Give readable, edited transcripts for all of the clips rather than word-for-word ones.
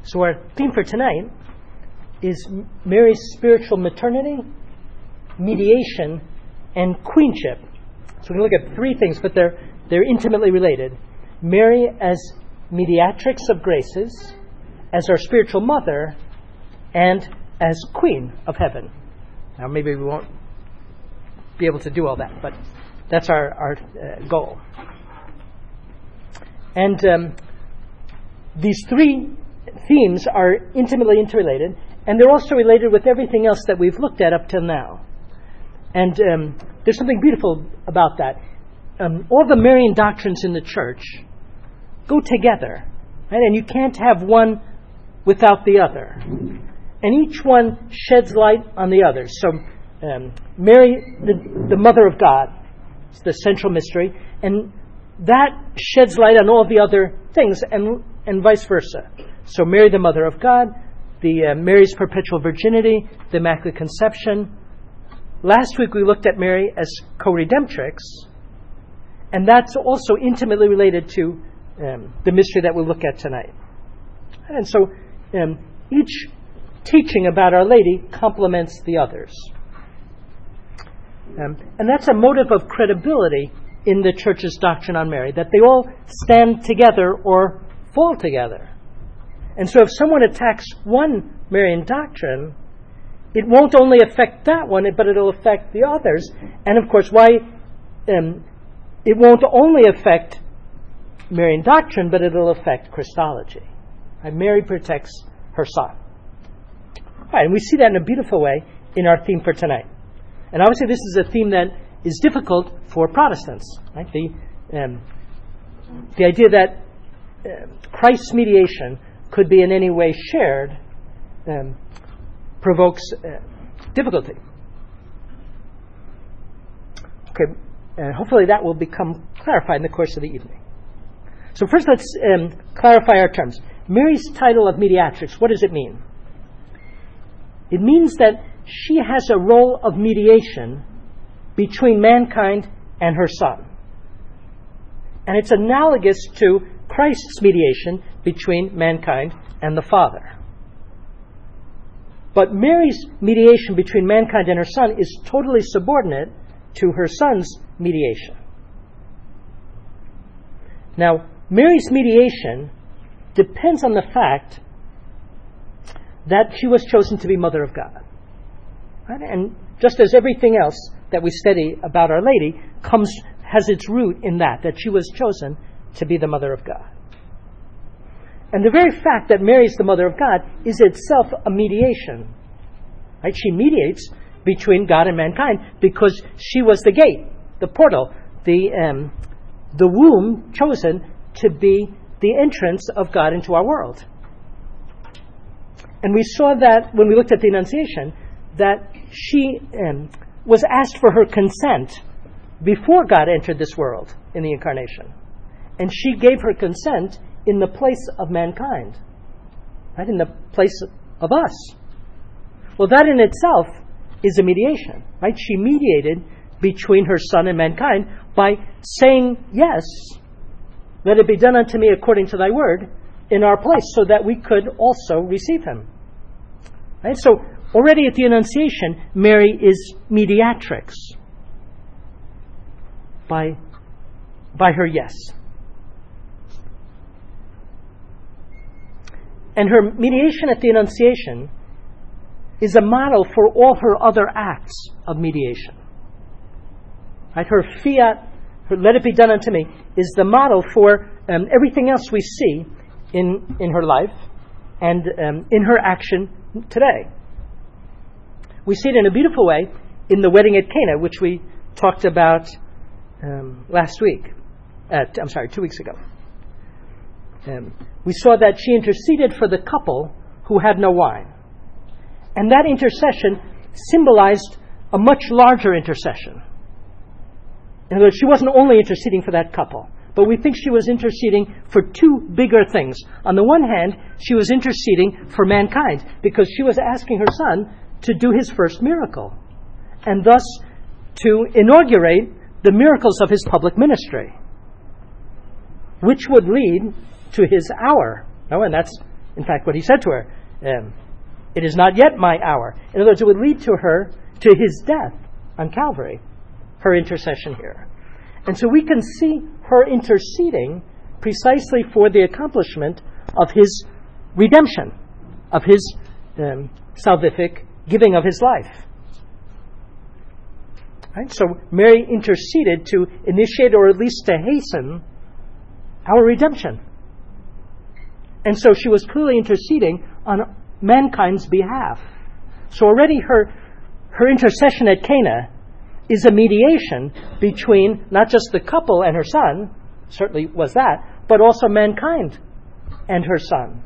So our theme for tonight is Mary's spiritual maternity, mediation, and queenship. So we're going to look at three things, but they're intimately related. Mary as mediatrix of graces, as our spiritual mother, and as queen of heaven. Now maybe we won't be able to do all that, but that's our goal. And these three themes are intimately interrelated, and they're also related with everything else that we've looked at up till now. And there's something beautiful about that. All the Marian doctrines in the church go together, right? And you can't have one without the other. And each one sheds light on the others. So Mary, the Mother of God, is the central mystery, and that sheds light on all the other things, and vice versa. So Mary, the Mother of God, the Mary's perpetual virginity, the Immaculate Conception. Last week we looked at Mary as co-redemptrix, and that's also intimately related to the mystery that we'll look at tonight. And so each teaching about Our Lady complements the others. And that's a motive of credibility in the Church's doctrine on Mary, that they all stand together or fall together. And so if someone attacks one Marian doctrine, it won't only affect that one, but it'll affect the others. And of course, why it won't only affect Marian doctrine, but it'll affect Christology. And Mary protects her Son. All right, and we see that in a beautiful way in our theme for tonight. And obviously this is a theme that is difficult for Protestants. Right? The idea that Christ's mediation could be in any way shared provokes difficulty. Okay, hopefully that will become clarified in the course of the evening. So first let's clarify our terms. Mary's title of mediatrix, what does it mean? It means that she has a role of mediation between mankind and her Son. And it's analogous to Christ's mediation between mankind and the Father. But Mary's mediation between mankind and her Son is totally subordinate to her Son's mediation. Now, Mary's mediation depends on the fact that she was chosen to be Mother of God. Right? And just as everything else that we study about Our Lady has its root in that she was chosen to be the Mother of God. And the very fact that Mary is the Mother of God is itself a mediation. Right? She mediates between God and mankind because she was the gate, the portal, the womb chosen to be the entrance of God into our world. And we saw that when we looked at the Annunciation, that she was asked for her consent before God entered this world in the Incarnation. And she gave her consent in the place of mankind, right? In the place of us. Well, that in itself is a mediation, right? She mediated between her Son and mankind by saying, yes, let it be done unto me according to thy word, in our place, so that we could also receive him. Right? So already at the Annunciation, Mary is mediatrix by her yes. And her mediation at the Annunciation is a model for all her other acts of mediation. Right? Her fiat, her let it be done unto me, is the model for everything else we see in her life and in her action today. We see it in a beautiful way in the wedding at Cana, which we talked about 2 weeks ago. We saw that she interceded for the couple who had no wine. And that intercession symbolized a much larger intercession. In other words, she wasn't only interceding for that couple, but we think she was interceding for two bigger things. On the one hand, she was interceding for mankind because she was asking her Son to do his first miracle and thus to inaugurate the miracles of his public ministry, which would lead to his hour. And that's in fact, what he said to her, it is not yet my hour. In other words, it would lead to his death on Calvary, her intercession here. And so we can see her interceding precisely for the accomplishment of his redemption, of his salvific giving of his life. Right? So Mary interceded to initiate, or at least to hasten, our redemption. And so she was clearly interceding on mankind's behalf. So already her intercession at Cana is a mediation between not just the couple and her son, certainly was that, but also mankind and her son.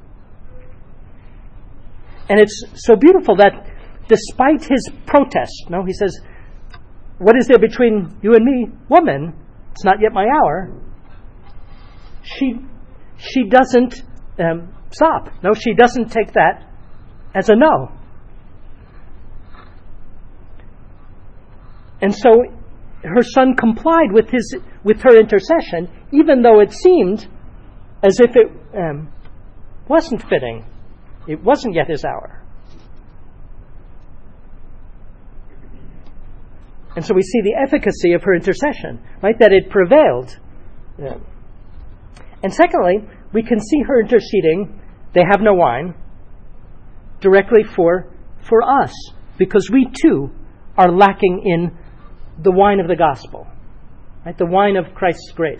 And it's so beautiful that despite his protest, he says, what is there between you and me, woman? It's not yet my hour. She doesn't stop. No, she doesn't take that as a no. And so her son complied with her intercession, even though it seemed as if it wasn't fitting. It wasn't yet his hour. And so we see the efficacy of her intercession, right? That it prevailed. Yeah. And secondly, we can see her interceding, they have no wine, directly for us, because we too are lacking in the wine of the gospel, right? The wine of Christ's grace.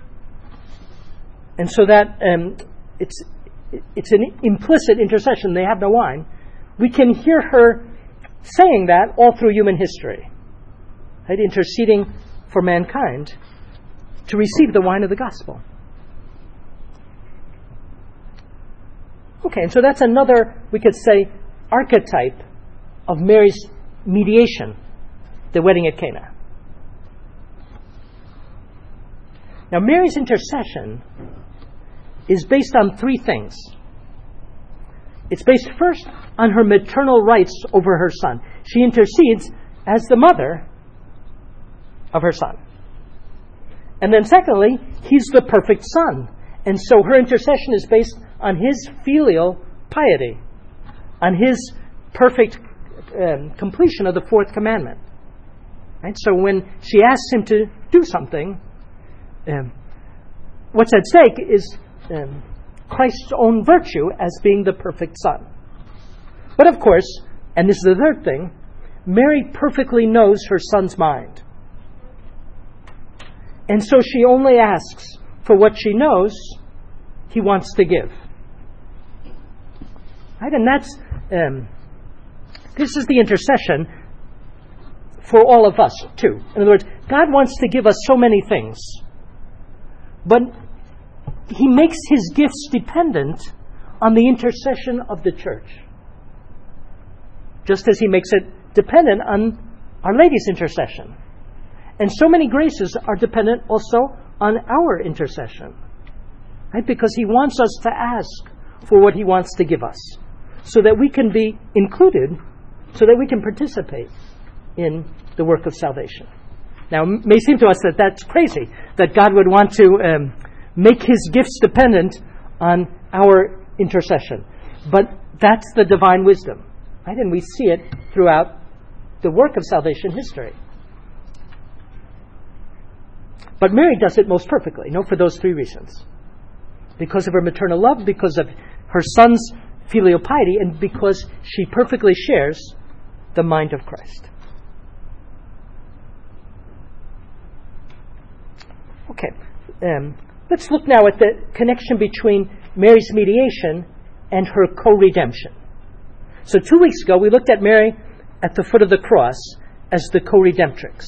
And so that it's an implicit intercession. They have no wine. We can hear her saying that all through human history, right? Interceding for mankind to receive the wine of the gospel. Okay, and so that's another, we could say, archetype of Mary's mediation, the wedding at Cana. Now, Mary's intercession is based on three things. It's based first on her maternal rights over her son. She intercedes as the mother of her son. And then secondly, he's the perfect son. And so her intercession is based on his filial piety, on his perfect completion of the fourth commandment. Right? So when she asks him to do something, what's at stake is Christ's own virtue as being the perfect son. But of course, and this is the third thing, Mary perfectly knows her son's mind. And so she only asks for what she knows he wants to give. Right? And that's this is the intercession for all of us too. In other words, God wants to give us so many things, but he makes his gifts dependent on the intercession of the church, just as he makes it dependent on Our Lady's intercession. And so many graces are dependent also on our intercession, right? Because he wants us to ask for what he wants to give us, so that we can be included, so that we can participate in the work of salvation. Now, it may seem to us that that's crazy, that God would want to make his gifts dependent on our intercession. But that's the divine wisdom, right? And we see it throughout the work of salvation history. But Mary does it most perfectly, for those three reasons. Because of her maternal love, because of her son's filial piety, and because she perfectly shares the mind of Christ. Okay, let's look now at the connection between Mary's mediation and her co-redemption. So 2 weeks ago, we looked at Mary at the foot of the cross as the co-redemptrix.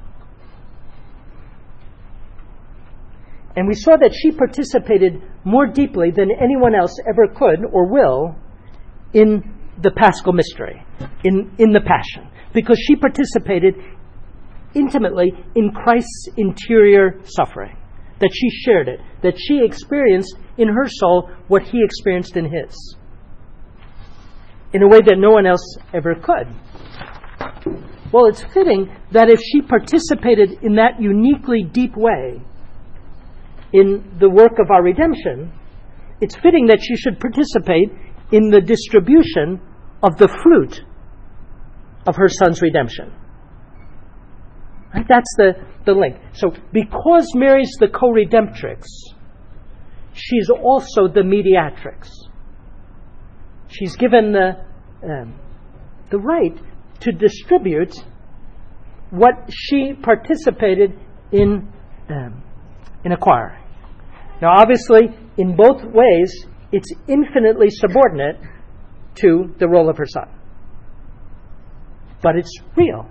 And we saw that she participated more deeply than anyone else ever could or will in the Paschal mystery, in the Passion, because she participated intimately in Christ's interior suffering, that she shared it, that she experienced in her soul what he experienced in his, in a way that no one else ever could. Well, it's fitting that if she participated in that uniquely deep way in the work of our redemption, it's fitting that she should participate in the distribution of the fruit of her son's redemption. Right? That's the link. So because Mary's the co-redemptrix, she's also the mediatrix. She's given the right to distribute what she participated in acquiring. Now, obviously, in both ways, it's infinitely subordinate to the role of her son. But it's real.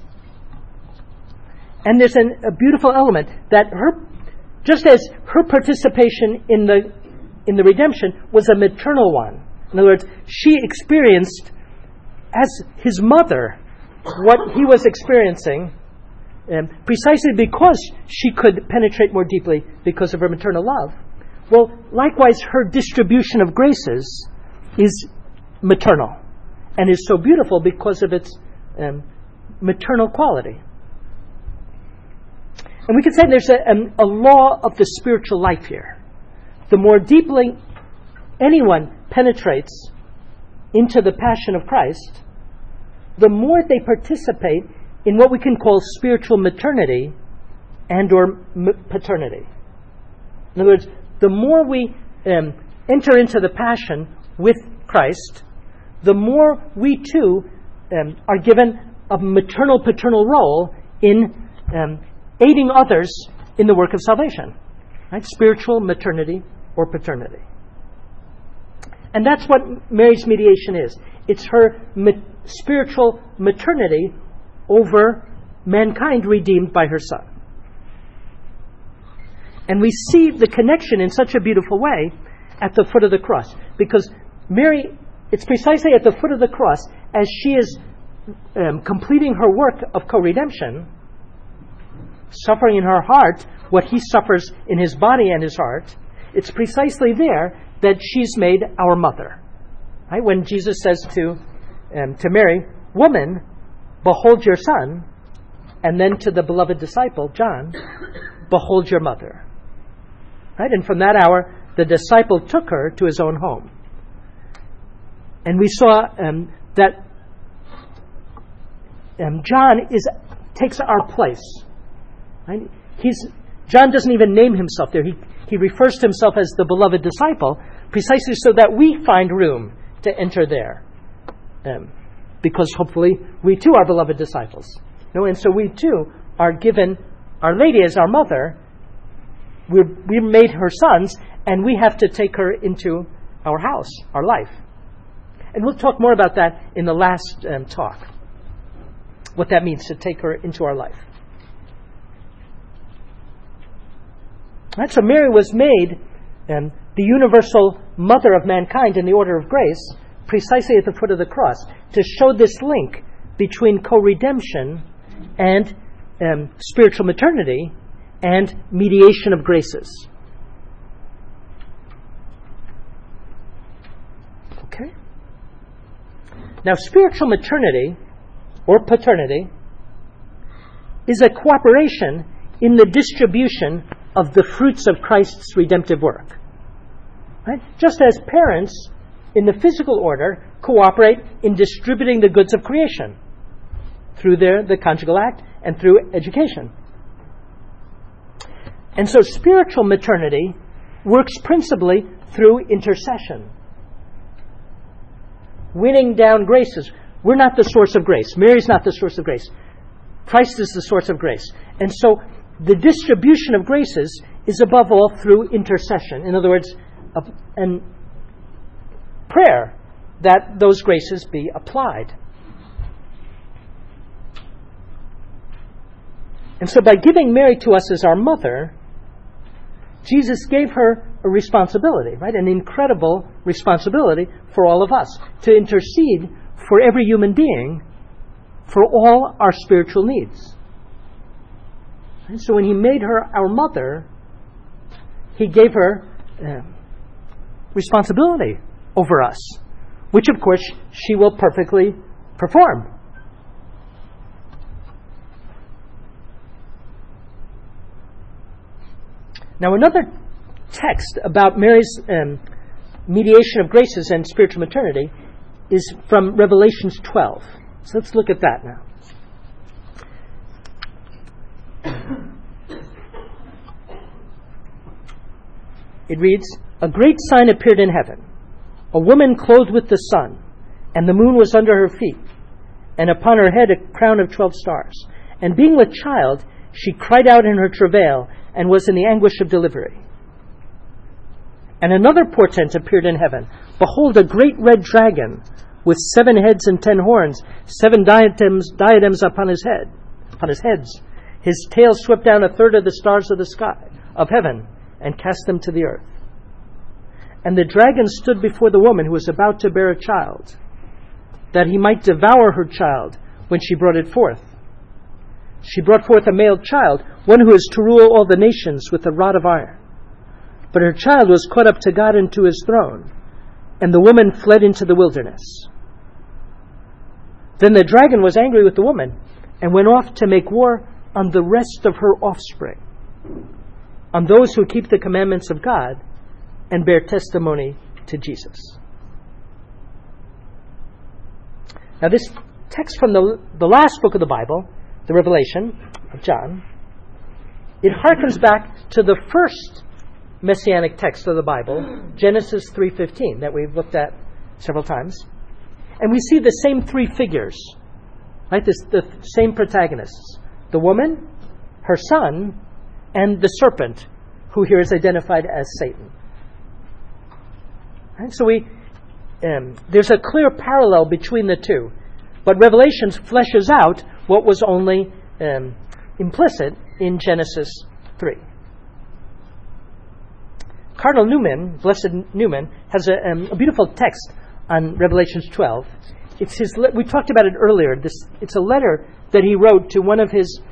And there's a beautiful element that just as her participation in the redemption was a maternal one. In other words, she experienced as his mother what he was experiencing, precisely because she could penetrate more deeply because of her maternal love. Well, likewise, her distribution of graces is maternal and is so beautiful because of its maternal quality. And we could say there's a law of the spiritual life here. The more deeply anyone penetrates into the passion of Christ, the more they participate in what we can call spiritual maternity and or paternity. In other words, the more we enter into the passion with Christ, the more we too are given a maternal-paternal role in aiding others in the work of salvation. Right? Spiritual maternity or paternity. And that's what Mary's mediation is. It's her spiritual maternity over mankind redeemed by her Son. And we see the connection in such a beautiful way at the foot of the cross. Because Mary, it's precisely at the foot of the cross, as she is completing her work of co-redemption, suffering in her heart what he suffers in his body and his heart, it's precisely there that she's made our mother. Right? When Jesus says to Mary, "Woman, behold your son," and then to the beloved disciple, John, "Behold your mother." Right? And from that hour, the disciple took her to his own home. And we saw that John takes our place. Right? John doesn't even name himself there. He refers to himself as the beloved disciple, precisely so that we find room to enter there. Because hopefully we too are beloved disciples. And so we too are given Our Lady as our mother. We're made her sons, and we have to take her into our house, our life. And we'll talk more about that in the last talk, what that means to take her into our life. Right, so Mary was made the universal mother of mankind in the order of grace, precisely at the foot of the cross, to show this link between co-redemption and spiritual maternity and mediation of graces. Okay? Now, spiritual maternity or paternity is a cooperation in the distribution of the fruits of Christ's redemptive work. Right? Just as parents in the physical order cooperate in distributing the goods of creation through the conjugal act and through education. And so spiritual maternity works principally through intercession. Winning down graces. We're not the source of grace. Mary's not the source of grace. Christ is the source of grace. And so the distribution of graces is above all through intercession. In other words, and prayer that those graces be applied. And so by giving Mary to us as our mother, Jesus gave her a responsibility, right? An incredible responsibility for all of us to intercede for every human being for all our spiritual needs. And so when he made her our mother, he gave her responsibility over us, which of course she will perfectly perform. Now another text about Mary's mediation of graces and spiritual maternity is from Revelations 12. So let's look at that now. It reads, "A great sign appeared in heaven, a woman clothed with the sun, and the moon was under her feet, and upon her head a crown of 12 stars. And being with child, she cried out in her travail, and was in the anguish of delivery. And another portent appeared in heaven. Behold, a great red dragon, with 7 heads and 10 horns, 7 diadems upon his heads. His tail swept down 1/3 of the stars of the sky, of heaven, and cast them to the earth. And the dragon stood before the woman who was about to bear a child, that he might devour her child when she brought it forth. She brought forth a male child, one who is to rule all the nations with a rod of iron. But her child was caught up to God and to his throne, and the woman fled into the wilderness. Then the dragon was angry with the woman, and went off to make war on the rest of her offspring, on those who keep the commandments of God and bear testimony to Jesus." Now this text from the last book of the Bible, the Revelation of John, it harkens back to the first messianic text of the Bible, Genesis 3:15, that we've looked at several times. And we see the same 3 figures, right? The same protagonists. The woman, her son, and the serpent, who here is identified as Satan. Right? So there's a clear parallel between the two. But Revelations fleshes out what was only implicit in Genesis 3. Cardinal Newman, Blessed Newman, has a beautiful text on Revelations 12. We talked about it earlier. It's a letter that he wrote to one of his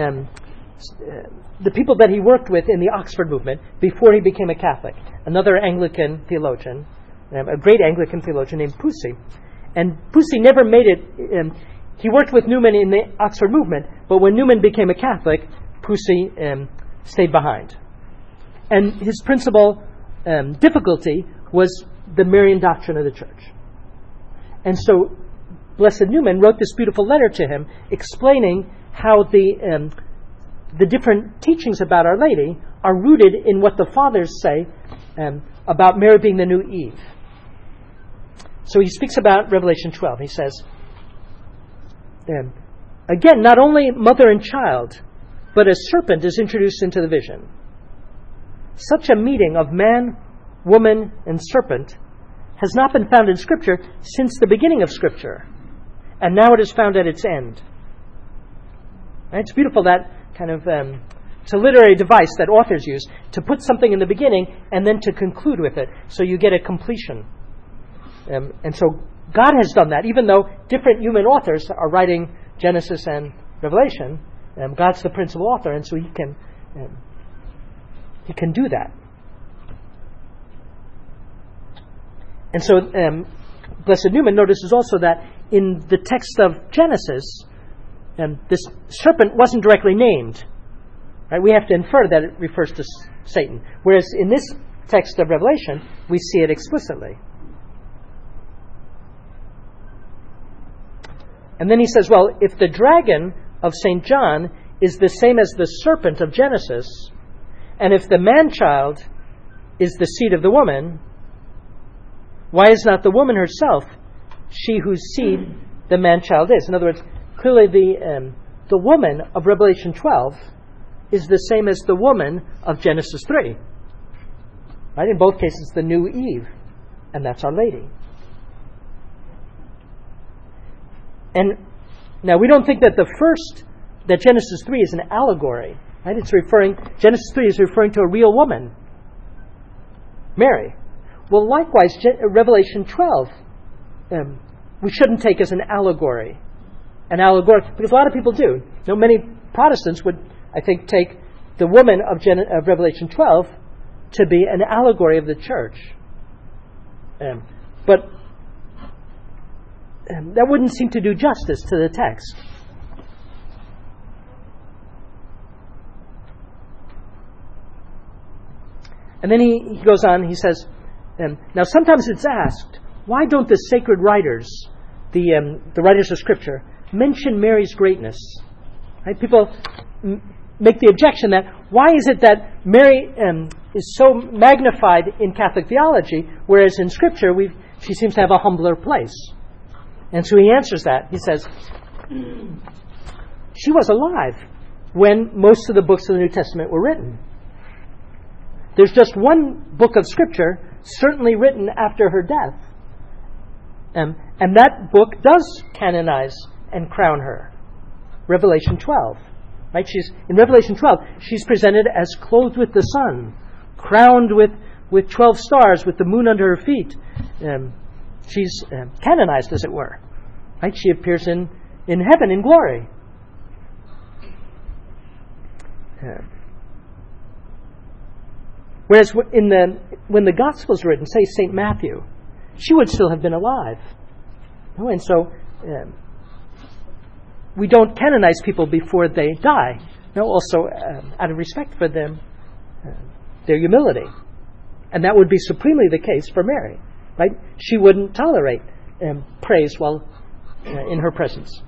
the people that he worked with in the Oxford movement before he became a Catholic. Another Anglican theologian, a great Anglican theologian named Pusey. And Pusey never made it. He worked with Newman in the Oxford movement, but when Newman became a Catholic, Pusey stayed behind. And his principal difficulty was the Marian doctrine of the Church. And so Blessed Newman wrote this beautiful letter to him explaining how the different teachings about Our Lady are rooted in what the Fathers say about Mary being the new Eve. So he speaks about Revelation 12. He says, again, not only mother and child, but a serpent is introduced into the vision. Such a meeting of man, woman, and serpent has not been found in Scripture since the beginning of Scripture, and now it is found at its end. And it's beautiful, that kind of it's a literary device that authors use to put something in the beginning and then to conclude with it, so you get a completion. And so God has done that, even though different human authors are writing Genesis and Revelation. God's the principal author, and so He can do that. And so Blessed Newman notices also that in the text of Genesis, this serpent wasn't directly named. Right? We have to infer that it refers to Satan. Whereas in this text of Revelation, we see it explicitly. And then he says, well, if the dragon of St. John is the same as the serpent of Genesis, and if the man-child is the seed of the woman, why is not the woman herself she whose seed the man-child is? In other words, clearly the woman of Revelation 12 is the same as the woman of Genesis 3. Right? In both cases, the new Eve, and that's Our Lady. And now we don't think that that Genesis 3 is an allegory. Right? Genesis 3 is referring to a real woman, Mary. Well, likewise, Revelation 12, we shouldn't take as an allegory. Because a lot of people do. Many Protestants would, I think, take the woman of Revelation 12 to be an allegory of the church. But that wouldn't seem to do justice to the text. And then he goes on, he says, now sometimes it's asked, why don't the sacred writers, the writers of Scripture, mention Mary's greatness? Right? People make the objection that why is it that Mary is so magnified in Catholic theology, whereas in Scripture she seems to have a humbler place? And so he answers that. He says, she was alive when most of the books of the New Testament were written. There's just one book of Scripture certainly written after her death. And that book does canonize and crown her. Revelation 12. Right? In Revelation 12, she's presented as clothed with the sun, crowned with 12 stars, with the moon under her feet. She's canonized, as it were. Right? She appears in heaven in glory. Whereas when the Gospels were written, say St. Matthew, she would still have been alive. And so we don't canonize people before they die. Also out of respect for them, their humility. And that would be supremely the case for Mary. Right? She wouldn't tolerate praise while in her presence.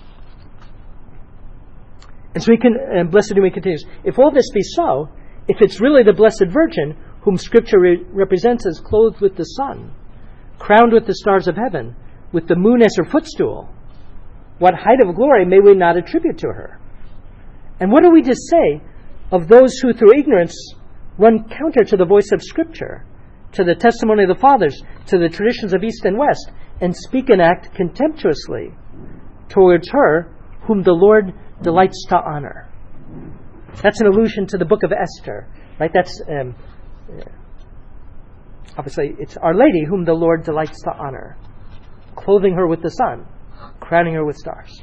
And so Blessed Domingue continues, if all this be so, if it's really the Blessed Virgin whom Scripture represents as clothed with the sun, crowned with the stars of heaven, with the moon as her footstool, what height of glory may we not attribute to her? And what are we to say of those who through ignorance run counter to the voice of Scripture, to the testimony of the fathers, to the traditions of East and West, and speak and act contemptuously towards her whom the Lord delights to honor? That's an allusion to the book of Esther, right? That's obviously it's Our Lady whom the Lord delights to honor, clothing her with the sun, crowning her with stars.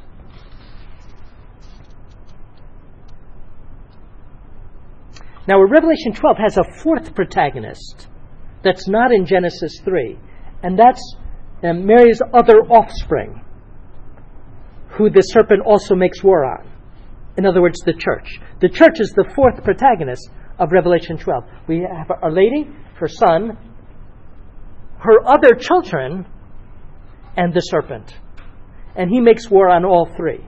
Now, Revelation 12 has a fourth protagonist that's not in Genesis 3, and that's Mary's other offspring, who the serpent also makes war on. In other words, the church. The church is the fourth protagonist of Revelation 12. We have Our Lady, her son, her other children, and the serpent. And he makes war on all three.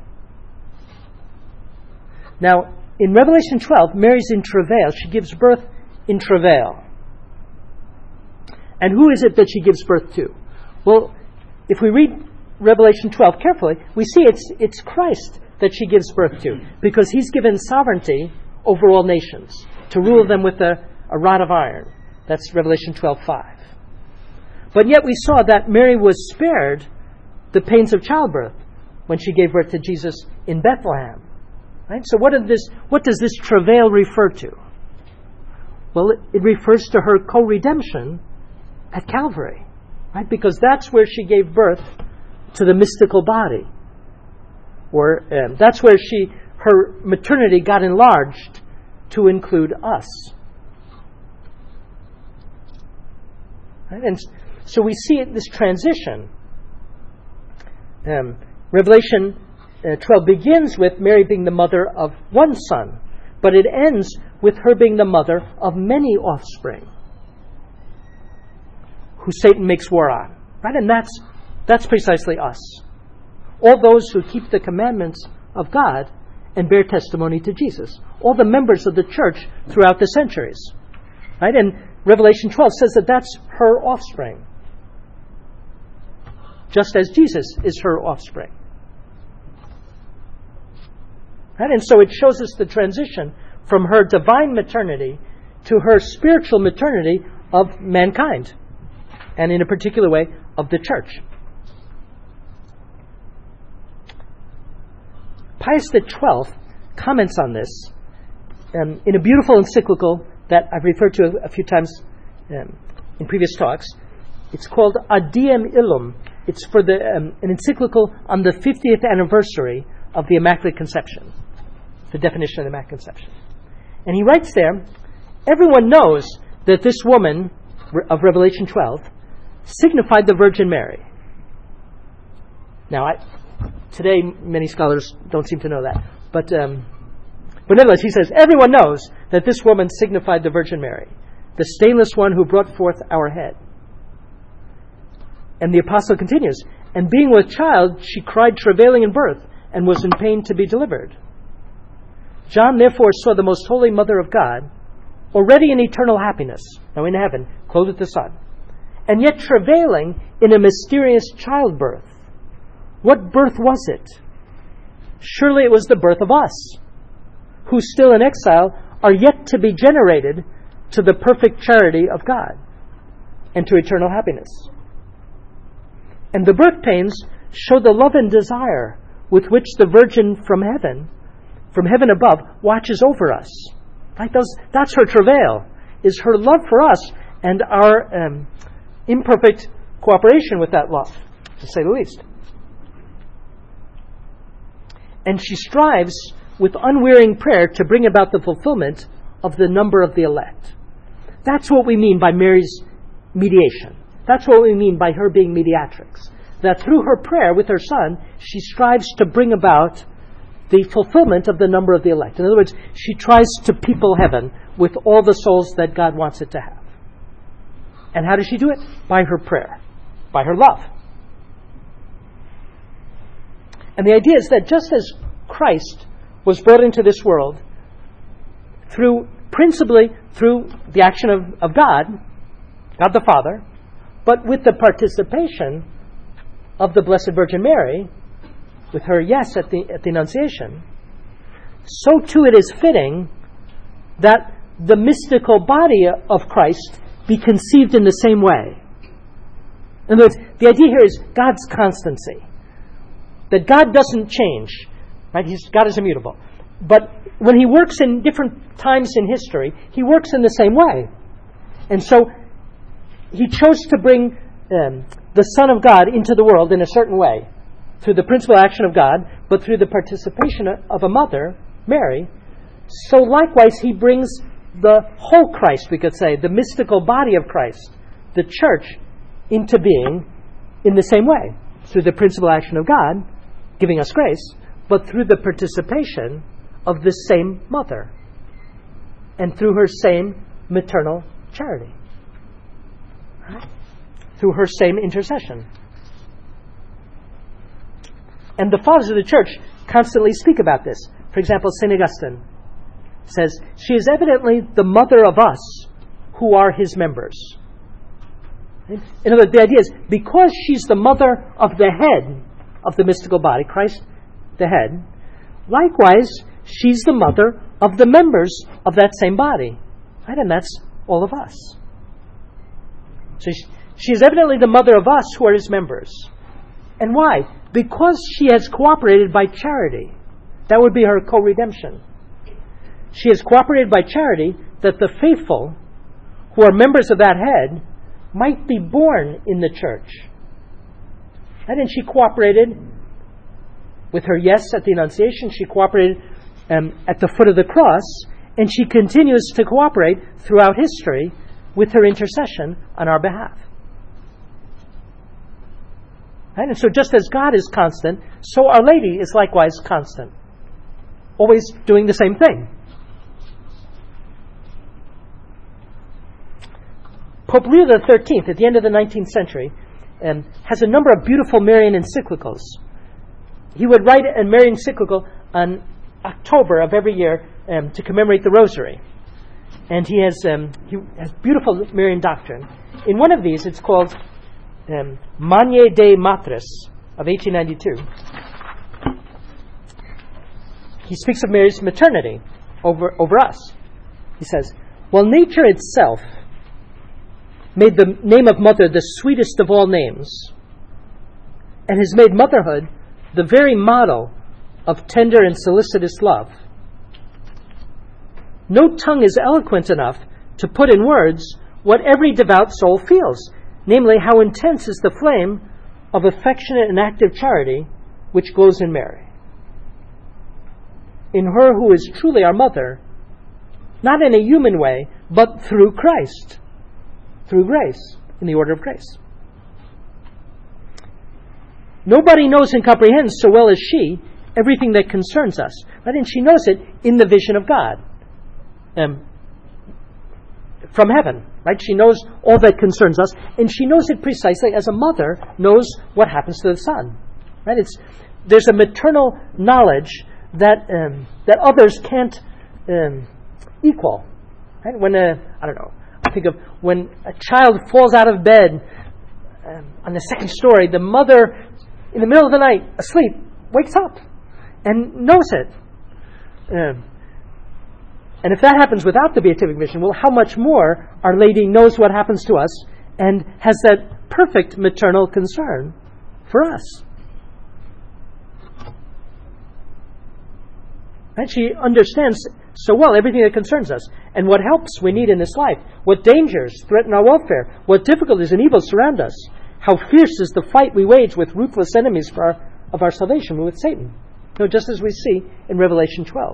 Now, in Revelation 12, Mary's in travail. She gives birth in travail. And who is it that she gives birth to? Well, if we read Revelation 12 carefully, we see it's Christ that she gives birth to, because he's given sovereignty over all nations, to rule them with a rod of iron. That's Revelation 12:5. But yet we saw that Mary was spared the pains of childbirth when she gave birth to Jesus in Bethlehem. Right? So what does this travail refer to? Well, it refers to her co-redemption at Calvary, right? Because that's where she gave birth to the mystical body, or that's where her maternity got enlarged to include us. Right? And so we see this transition. Revelation 12 begins with Mary being the mother of one son, but it ends with her being the mother of many offspring who Satan makes war on. Right? And that's precisely us. All those who keep the commandments of God and bear testimony to Jesus. All the members of the church throughout the centuries. Right? And Revelation 12 says that that's her offspring, just as Jesus is her offspring. Right? And so it shows us the transition from her divine maternity to her spiritual maternity of mankind, and in a particular way, of the church. Pius XII comments on this in a beautiful encyclical that I've referred to a few times in previous talks. It's called Ad Diem Illum. It's for an encyclical on the 50th anniversary of the Immaculate Conception, the definition of the Immaculate Conception. And he writes there, everyone knows that this woman of Revelation 12 signified the Virgin Mary. Now, today many scholars don't seem to know that. But nevertheless, he says, everyone knows that this woman signified the Virgin Mary, the stainless one who brought forth our head. And the apostle continues, and being with child, she cried travailing in birth, and was in pain to be delivered. John therefore saw the most holy Mother of God, already in eternal happiness, now in heaven, clothed with the sun, and yet travailing in a mysterious childbirth. What birth was it? Surely it was the birth of us, who still in exile are yet to be generated to the perfect charity of God and to eternal happiness. And the birth pains show the love and desire with which the Virgin from heaven above, watches over us. Right? That's her travail, is her love for us and our imperfect cooperation with that love, to say the least. And she strives with unwearying prayer to bring about the fulfillment of the number of the elect. That's what we mean by Mary's mediation. That's what we mean by her being mediatrix. That through her prayer with her Son, she strives to bring about the fulfillment of the number of the elect. In other words, she tries to people heaven with all the souls that God wants it to have. And how does she do it? By her prayer, by her love. And the idea is that just as Christ was brought into this world principally through the action of God the Father, but with the participation of the Blessed Virgin Mary, with her yes at the Annunciation, so too it is fitting that the mystical body of Christ be conceived in the same way. In other words, the idea here is God's constancy. That God doesn't change. Right? God is immutable. But when He works in different times in history, He works in the same way. And so He chose to bring the Son of God into the world in a certain way, through the principal action of God, but through the participation of a mother, Mary. So likewise He brings the whole Christ, we could say, the mystical body of Christ, the church, into being in the same way, through the principal action of God, giving us grace, but through the participation of the same mother, and through her same maternal charity, right? Through her same intercession. And the fathers of the church constantly speak about this. For example, St. Augustine says, she is evidently the mother of us who are His members. In other words, the idea is, because she's the mother of the head of the mystical body, Christ the head, likewise, she's the mother of the members of that same body. Right? And that's all of us. So she is evidently the mother of us who are His members. And why? Because she has cooperated by charity. That would be her co-redemption. She has cooperated by charity that the faithful, who are members of that head, might be born in the church. And then she cooperated with her yes at the Annunciation. She cooperated at the foot of the cross. And she continues to cooperate throughout history with her intercession on our behalf. And so just as God is constant, so Our Lady is likewise constant. Always doing the same thing. Pope Leo XIII, at the end of the 19th century, has a number of beautiful Marian encyclicals. He would write a Marian encyclical on October of every year to commemorate the Rosary. And he has beautiful Marian doctrine. In one of these, it's called Magnae Dei Matris of 1892. He speaks of Mary's maternity over us. He says, while nature itself made the name of mother the sweetest of all names, and has made motherhood the very model of tender and solicitous love, no tongue is eloquent enough to put in words what every devout soul feels, namely how intense is the flame of affectionate and active charity which glows in Mary. In her who is truly our mother, not in a human way, but through Christ, through grace, in the order of grace. Nobody knows and comprehends so well as she everything that concerns us. Right? And she knows it in the vision of God. from heaven, right? She knows all that concerns us, and she knows it precisely as a mother knows what happens to the son, right? There's a maternal knowledge that others can't equal, right? When I think of when a child falls out of bed on the second story, the mother, in the middle of the night, asleep, wakes up and knows it. And if that happens without the beatific vision, well, how much more Our Lady knows what happens to us and has that perfect maternal concern for us. And she understands so well everything that concerns us and what helps we need in this life, what dangers threaten our welfare, what difficulties and evils surround us, how fierce is the fight we wage with ruthless enemies of our salvation, with Satan. Just as we see in Revelation 12.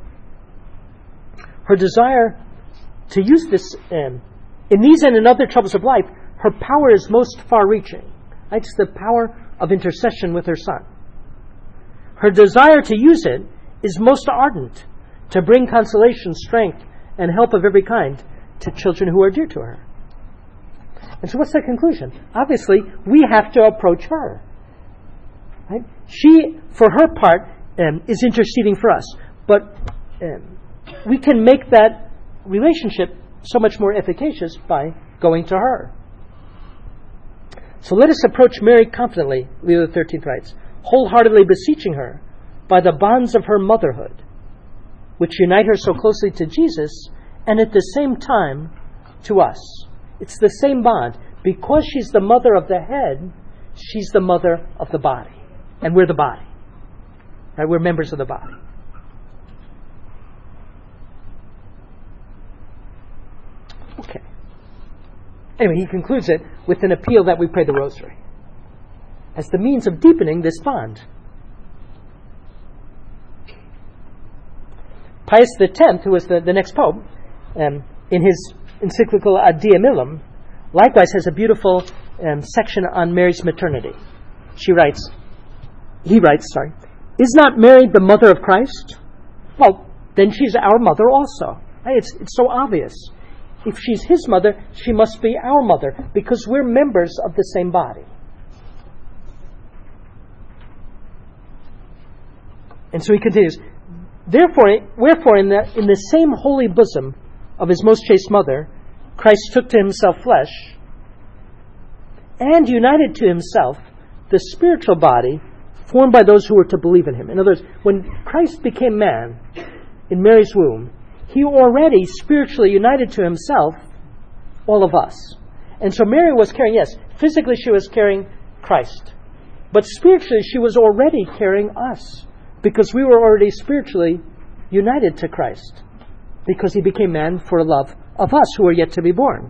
Her desire to use this in these and in other troubles of life, her power is most far-reaching. It's the power of intercession with her Son. Her desire to use it is most ardent, to bring consolation, strength, and help of every kind to children who are dear to her. And so what's the conclusion? Obviously, we have to approach her. Right? She, for her part, is interceding for us. But we can make that relationship so much more efficacious by going to her. So let us approach Mary confidently, Leo XIII writes, wholeheartedly beseeching her by the bonds of her motherhood, which unite her so closely to Jesus and at the same time to us. It's the same bond. Because she's the mother of the head, she's the mother of the body. And we're the body. Right? We're members of the body. Okay. Anyway, he concludes it with an appeal that we pray the Rosary as the means of deepening this bond. Pius X, who was the next pope, in his encyclical Ad Diem Illum, likewise has a beautiful section on Mary's maternity. He writes, is not Mary the mother of Christ? Well, then she's our mother also. It's so obvious. If she's his mother, she must be our mother, because we're members of the same body. And so he continues, wherefore in the same holy bosom of his most chaste mother, Christ took to himself flesh, and united to himself the spiritual body formed by those who were to believe in him. In other words, when Christ became man in Mary's womb, he already spiritually united to himself all of us. And so Mary was carrying, yes, physically she was carrying Christ, but spiritually she was already carrying us, because we were already spiritually united to Christ, because he became man for love of us who are yet to be born.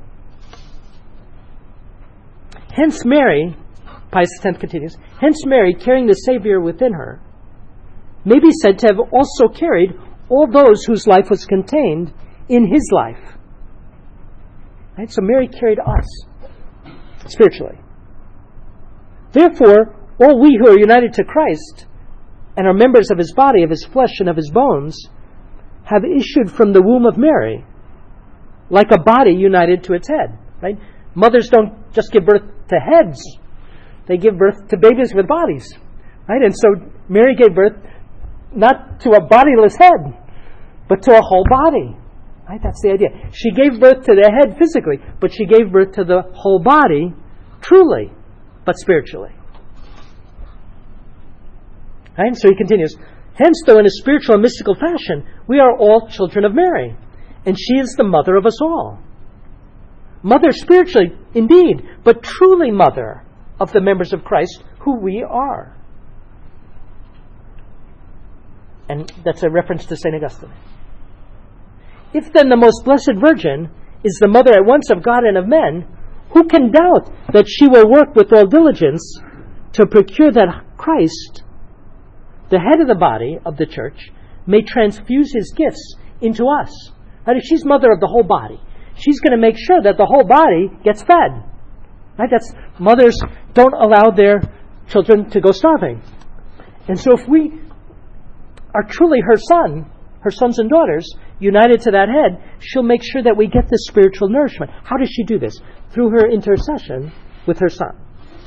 Hence Mary, Pius X continues, hence Mary, carrying the Savior within her, may be said to have also carried all those whose life was contained in his life. Right? So Mary carried us spiritually. Therefore, all we who are united to Christ and are members of his body, of his flesh, and of his bones, have issued from the womb of Mary, like a body united to its head. Right? Mothers don't just give birth to heads. They give birth to babies with bodies. Right? And so Mary gave birth not to a bodiless head, but to a whole body. Right? That's the idea. She gave birth to the head physically, but she gave birth to the whole body truly, but spiritually. Right? And so he continues, hence, though in a spiritual and mystical fashion, we are all children of Mary, and she is the mother of us all. Mother spiritually, indeed, but truly mother of the members of Christ who we are. And that's a reference to St. Augustine. If then the most blessed Virgin is the mother at once of God and of men, who can doubt that she will work with all diligence to procure that Christ, the head of the body of the church, may transfuse his gifts into us? Right? If she's mother of the whole body, she's going to make sure that the whole body gets fed. Right? Mothers don't allow their children to go starving. And so if we are truly her sons and daughters, united to that head, she'll make sure that we get this spiritual nourishment. How does she do this? Through her intercession with her Son.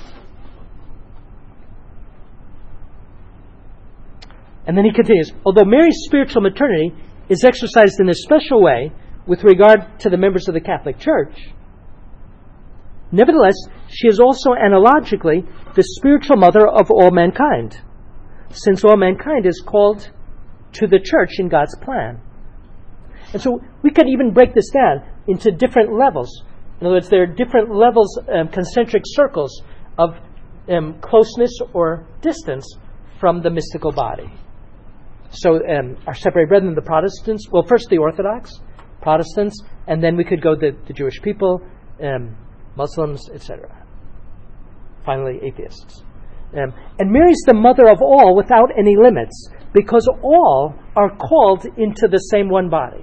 And then he continues, although Mary's spiritual maternity is exercised in a special way with regard to the members of the Catholic Church, nevertheless, she is also analogically the spiritual mother of all mankind, since all mankind is called to the Church in God's plan. And so we could even break this down into different levels. In other words, there are different levels, concentric circles of closeness or distance from the mystical body. So our separated brethren, the Protestants, well, first the Orthodox, Protestants, and then we could go the Jewish people, Muslims, etc. Finally, atheists. And Mary's the mother of all without any limits, because all are called into the same one body.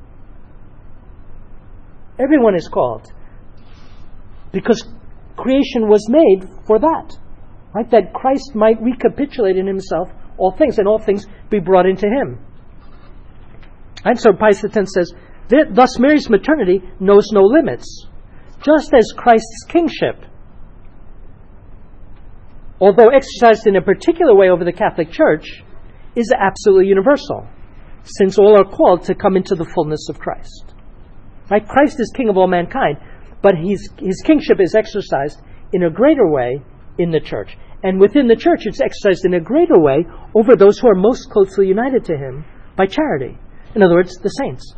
Everyone is called, because creation was made for that, right? That Christ might recapitulate in himself all things, and all things be brought into him. And so Pius X says, thus Mary's maternity knows no limits, just as Christ's kingship, although exercised in a particular way over the Catholic Church, is absolutely universal, since all are called to come into the fullness of Christ. Right? Christ is king of all mankind, but his kingship is exercised in a greater way in the Church. And within the Church, it's exercised in a greater way over those who are most closely united to him by charity. In other words, the saints.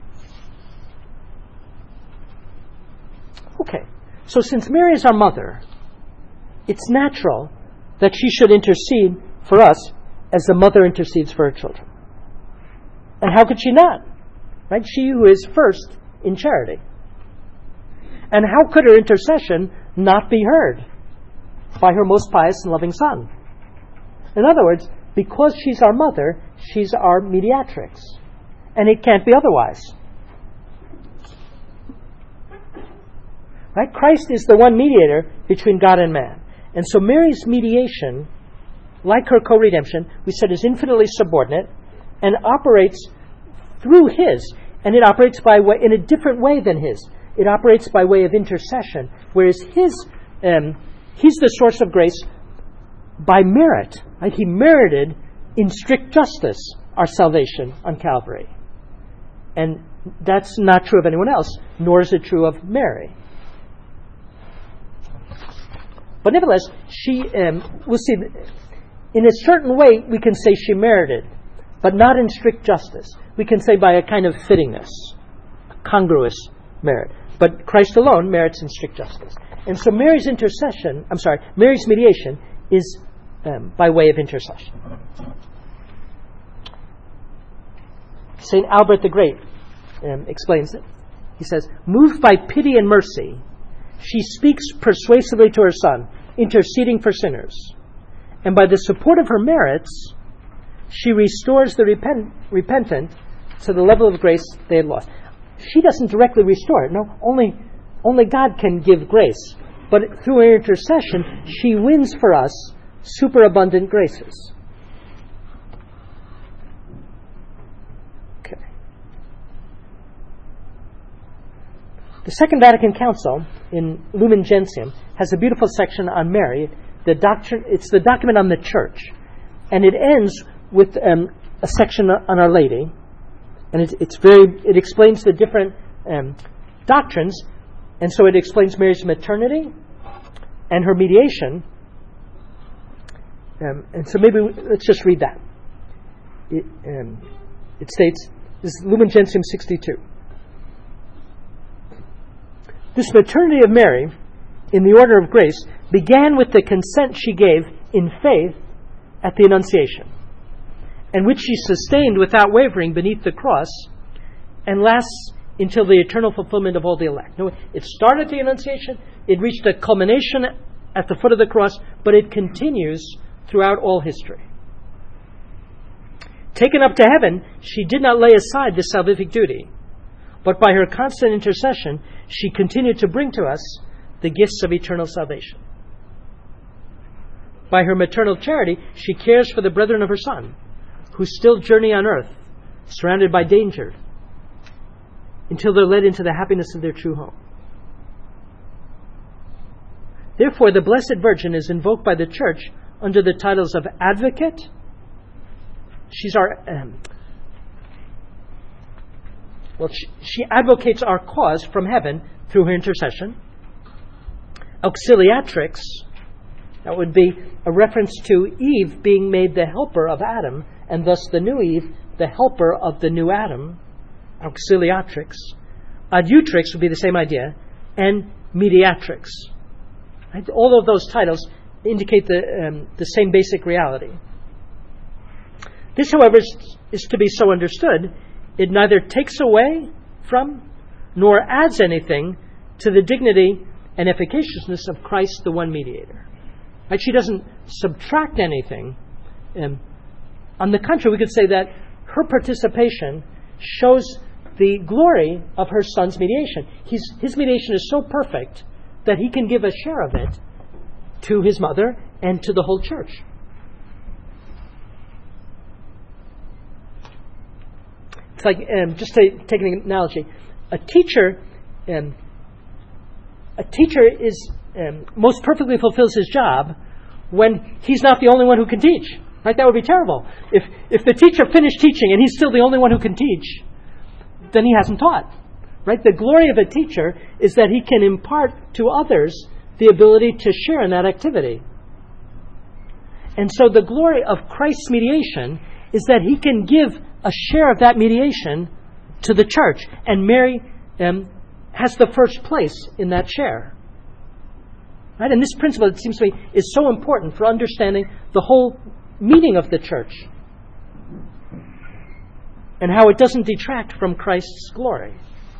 Okay, so since Mary is our mother, it's natural that she should intercede for us as the mother intercedes for her children. And how could she not? Right? She who is first in charity. And how could her intercession not be heard by her most pious and loving Son? In other words, because she's our mother, she's our mediatrix. And it can't be otherwise. Right? Christ is the one mediator between God and man. And so Mary's mediation, like her co-redemption, we said is infinitely subordinate and operates through his. And it operates in a different way than his. It operates by way of intercession, whereas he's the source of grace by merit. Right? He merited in strict justice our salvation on Calvary. And that's not true of anyone else, nor is it true of Mary. But nevertheless, we'll see, in a certain way we can say she merited, but not in strict justice. We can say by a kind of fittingness, a congruous merit. But Christ alone merits in strict justice. And so Mary's mediation is by way of intercession. St. Albert the Great explains it. He says, moved by pity and mercy, she speaks persuasively to her Son, interceding for sinners. And by the support of her merits, she restores the repentant to the level of grace they had lost. She doesn't directly restore it. No, only God can give grace. But through her intercession, she wins for us superabundant graces. Okay. The Second Vatican Council in Lumen Gentium has a beautiful section on Mary. It's the document on the Church, and it ends with a section on Our Lady, and it explains the different doctrines, and so it explains Mary's maternity and her mediation. And so maybe let's just read that. It states, this is Lumen Gentium 62. This maternity of Mary, in the order of grace, began with the consent she gave in faith at the Annunciation, and which she sustained without wavering beneath the cross, and lasts until the eternal fulfillment of all the elect. No, it started at the Annunciation, it reached a culmination at the foot of the cross, but it continues throughout all history. Taken up to heaven, she did not lay aside this salvific duty, but by her constant intercession, she continued to bring to us the gifts of eternal salvation. By her maternal charity, she cares for the brethren of her Son, who still journey on earth, surrounded by danger, until they're led into the happiness of their true home. Therefore, the Blessed Virgin is invoked by the Church under the titles of Advocate. She's our... she advocates our cause from heaven through her intercession. Auxiliatrix, that would be a reference to Eve being made the helper of Adam, and thus the new Eve, the helper of the new Adam. Auxiliatrix. Adiutrix would be the same idea, and Mediatrix. Right? All of those titles indicate the same basic reality. This, however, is to be so understood. It neither takes away from nor adds anything to the dignity and efficaciousness of Christ, the one mediator. Right? She doesn't subtract anything. On the contrary, we could say that her participation shows the glory of her Son's mediation. His mediation is so perfect that he can give a share of it to his mother and to the whole church. It's like, just to take an analogy, a teacher is most perfectly fulfills his job when he's not the only one who can teach. Right? That would be terrible. If the teacher finished teaching and he's still the only one who can teach, then he hasn't taught. Right? The glory of a teacher is that he can impart to others the ability to share in that activity. And so the glory of Christ's mediation is that he can give a share of that mediation to the church. And Mary has the first place in that share. Right? And this principle, it seems to me, is so important for understanding the whole meaning of the church and how it doesn't detract from Christ's glory.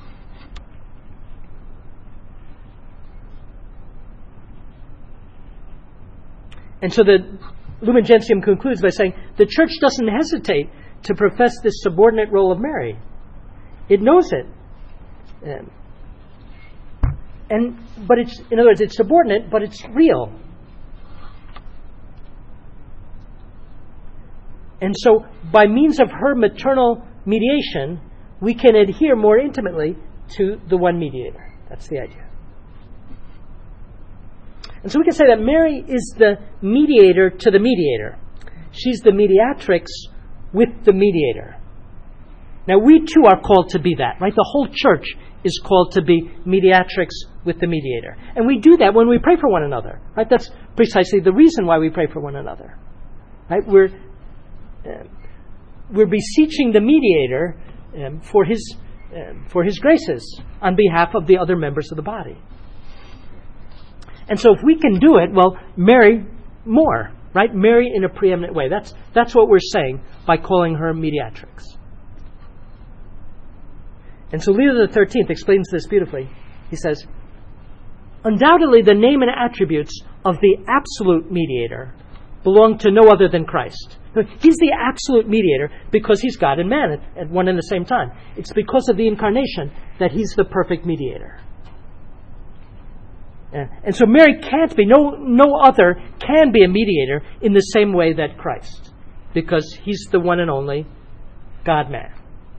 And so the Lumen Gentium concludes by saying the church doesn't hesitate to profess this subordinate role of Mary. It knows it. But it's, in other words, it's subordinate, but it's real. And so, by means of her maternal mediation, we can adhere more intimately to the one mediator. That's the idea. And so we can say that Mary is the mediator to the mediator. She's the mediatrix with the mediator. Now, we too are called to be that, right? The whole church is called to be mediatrix with the mediator. And we do that when we pray for one another, right? That's precisely the reason why we pray for one another, right? We're beseeching the mediator for his graces on behalf of the other members of the body. And so if we can do it, well, Mary more, right? Mary in a preeminent way. That's what we're saying by calling her mediatrix. And so Leo XIII explains this beautifully. He says, undoubtedly the name and attributes of the absolute mediator belong to no other than Christ. He's the absolute mediator because he's God and man at one and the same time. It's because of the incarnation that he's the perfect mediator. And so Mary can't be, no other can be a mediator in the same way that Christ, because he's the one and only God-man.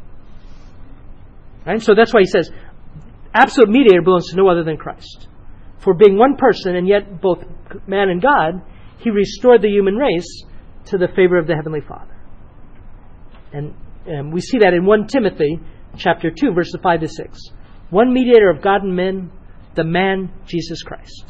Right? So that's why he says, absolute mediator belongs to no other than Christ. For being one person and yet both man and God, he restored the human race to the favor of the Heavenly Father. And we see that in 1 Timothy chapter 2, verses 5 to 6. One mediator of God and men, the man Jesus Christ,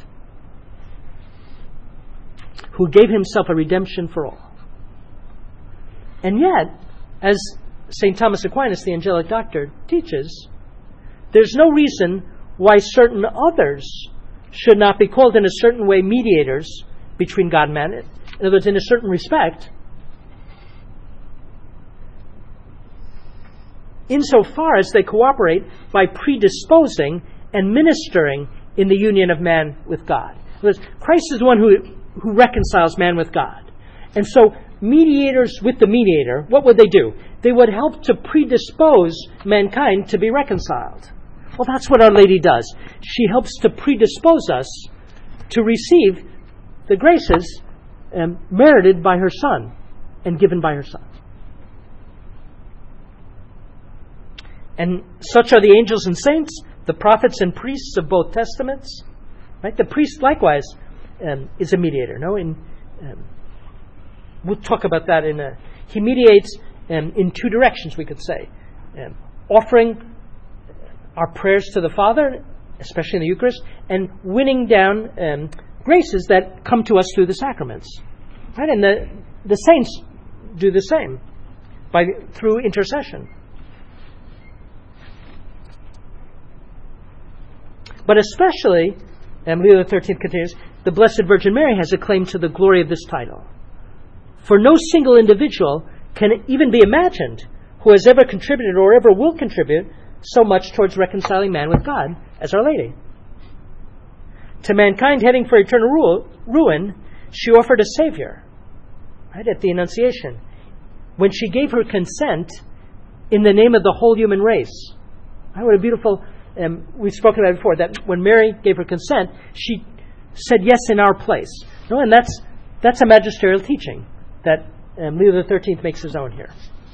who gave himself a redemption for all. And yet, as St. Thomas Aquinas, the angelic doctor, teaches, there's no reason why certain others should not be called in a certain way mediators between God and man. In other words, in a certain respect, insofar as they cooperate by predisposing and ministering in the union of man with God. Because Christ is the one who reconciles man with God. And so mediators with the mediator, what would they do? They would help to predispose mankind to be reconciled. Well, that's what Our Lady does. She helps to predispose us to receive the graces merited by her Son and given by her Son. And such are the angels and saints, the prophets and priests of both testaments. Right? The priest likewise is a mediator. No, we'll talk about that he mediates in two directions, we could say. Offering our prayers to the Father, especially in the Eucharist, and winning down graces that come to us through the sacraments. Right? And the saints do the same through intercession. But especially, Leo XIII continues, the Blessed Virgin Mary has a claim to the glory of this title. For no single individual can even be imagined who has ever contributed or ever will contribute so much towards reconciling man with God as Our Lady. To mankind heading for eternal ruin, she offered a Savior, right, at the Annunciation, when she gave her consent in the name of the whole human race. Right, what a beautiful... we've spoken about it before, that when Mary gave her consent, she said yes in our place. No, and that's a magisterial teaching that Leo XIII makes his own here.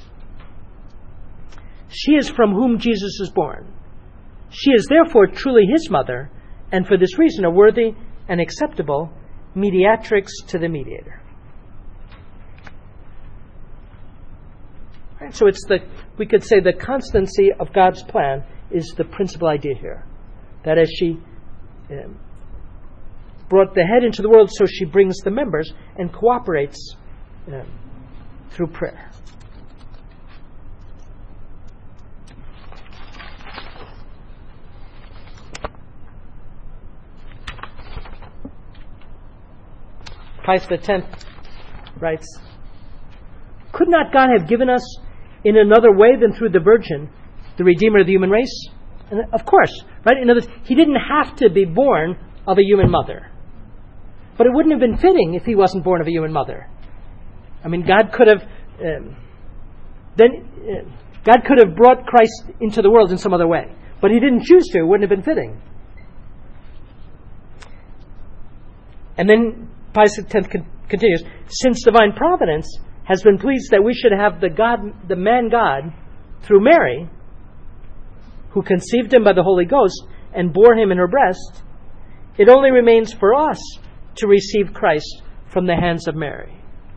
She is from whom Jesus is born. She is therefore truly his mother, and for this reason a worthy and acceptable mediatrix to the mediator. Right, so we could say the constancy of God's plan is the principal idea here. That as she brought the head into the world, so she brings the members and cooperates through prayer. Pius X writes, could not God have given us in another way than through the Virgin, the Redeemer of the human race? And of course, right? In other words, he didn't have to be born of a human mother. But it wouldn't have been fitting if he wasn't born of a human mother. I mean, God could have God could have brought Christ into the world in some other way. But he didn't choose to. It wouldn't have been fitting. And then Pius X continues, since divine providence has been pleased that we should have the man God through Mary, who conceived him by the Holy Ghost and bore him in her breast, it only remains for us to receive Christ from the hands of Mary.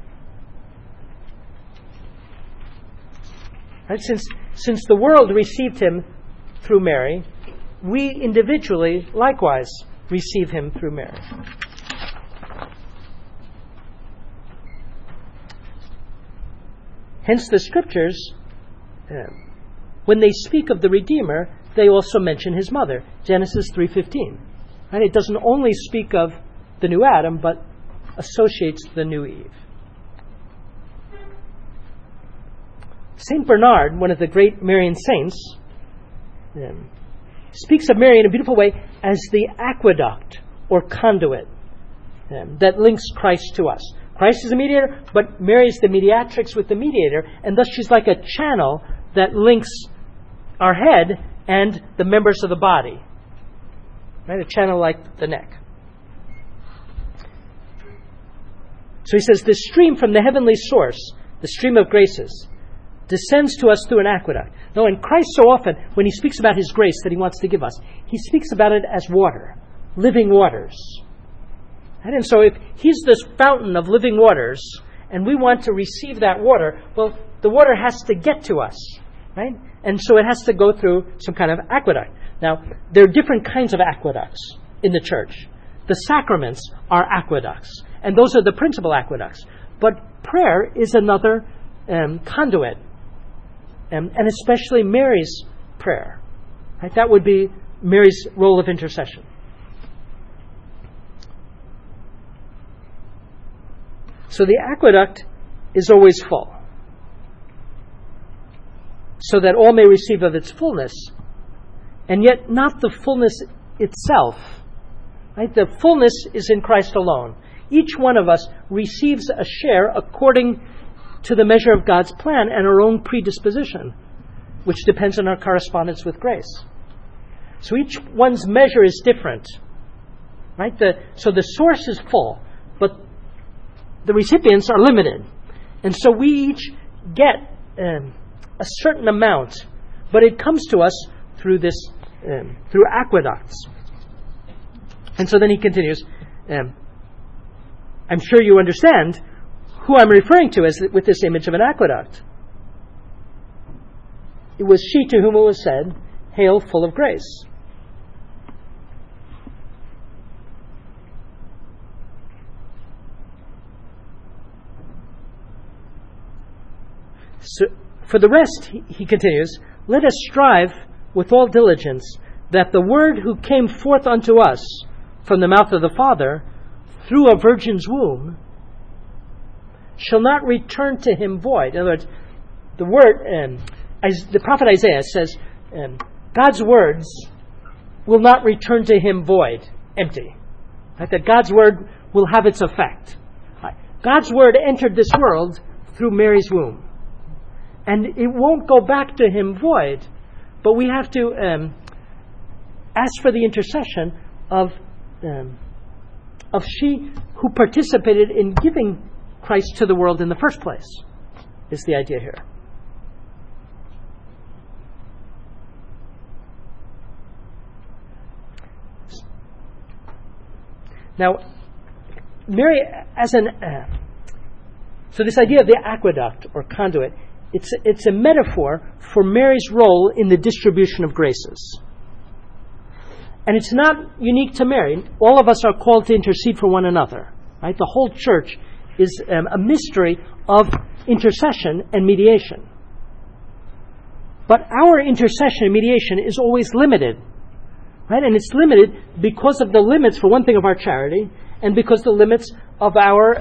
Right? Since the world received him through Mary, we individually likewise receive him through Mary. Hence the Scriptures, when they speak of the Redeemer, they also mention his mother, Genesis 3:15. Right? It doesn't only speak of the new Adam, but associates the new Eve. Saint Bernard, one of the great Marian saints, speaks of Mary in a beautiful way as the aqueduct or conduit that links Christ to us. Christ is the mediator, but Mary is the mediatrix with the mediator, and thus she's like a channel that links our head and the members of the body. Right? A channel like the neck. So he says, the stream from the heavenly source, the stream of graces, descends to us through an aqueduct. No, and Christ so often, when he speaks about his grace that he wants to give us, he speaks about it as water, living waters. And so if he's this fountain of living waters, and we want to receive that water, well, the water has to get to us, right? And so it has to go through some kind of aqueduct. Now, there are different kinds of aqueducts in the church. The sacraments are aqueducts, and those are the principal aqueducts. But prayer is another conduit, and especially Mary's prayer. Right? That would be Mary's role of intercession. So the aqueduct is always full, so that all may receive of its fullness, and yet not the fullness itself. Right? The fullness is in Christ alone. Each one of us receives a share according to the measure of God's plan and our own predisposition, which depends on our correspondence with grace. So each one's measure is different. Right? So the source is full, but the recipients are limited. And so we each get a certain amount but it comes to us through through aqueducts. And so then he continues, I'm sure you understand who I'm referring to with this image of an aqueduct. It was she to whom it was said, "Hail, full of grace." So, for the rest, he continues, let us strive with all diligence that the word who came forth unto us from the mouth of the Father through a virgin's womb shall not return to him void. In other words, the word, the prophet Isaiah says, God's words will not return to him void, empty. Right? That God's word will have its effect. Right? God's word entered this world through Mary's womb. And it won't go back to him void, but we have to ask for the intercession of she who participated in giving Christ to the world in the first place, is the idea here. Now, Mary, so this idea of the aqueduct or conduit, it's a metaphor for Mary's role in the distribution of graces. And it's not unique to Mary. All of us are called to intercede for one another. Right? The whole church is a mystery of intercession and mediation. But our intercession and mediation is always limited. Right? And it's limited because of the limits, for one thing, of our charity, and because the limits of our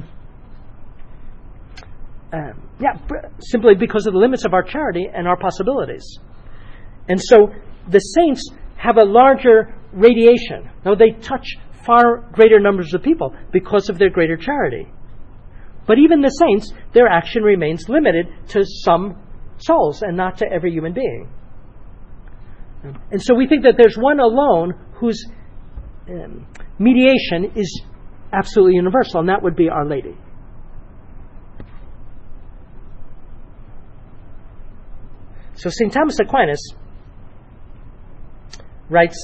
simply because of the limits of our charity and our possibilities. And so the saints have a larger radiation. Now, they touch far greater numbers of people because of their greater charity. But even the saints, their action remains limited to some souls and not to every human being. And so we think that there's one alone whose mediation is absolutely universal, and that would be Our Lady. So St. Thomas Aquinas writes,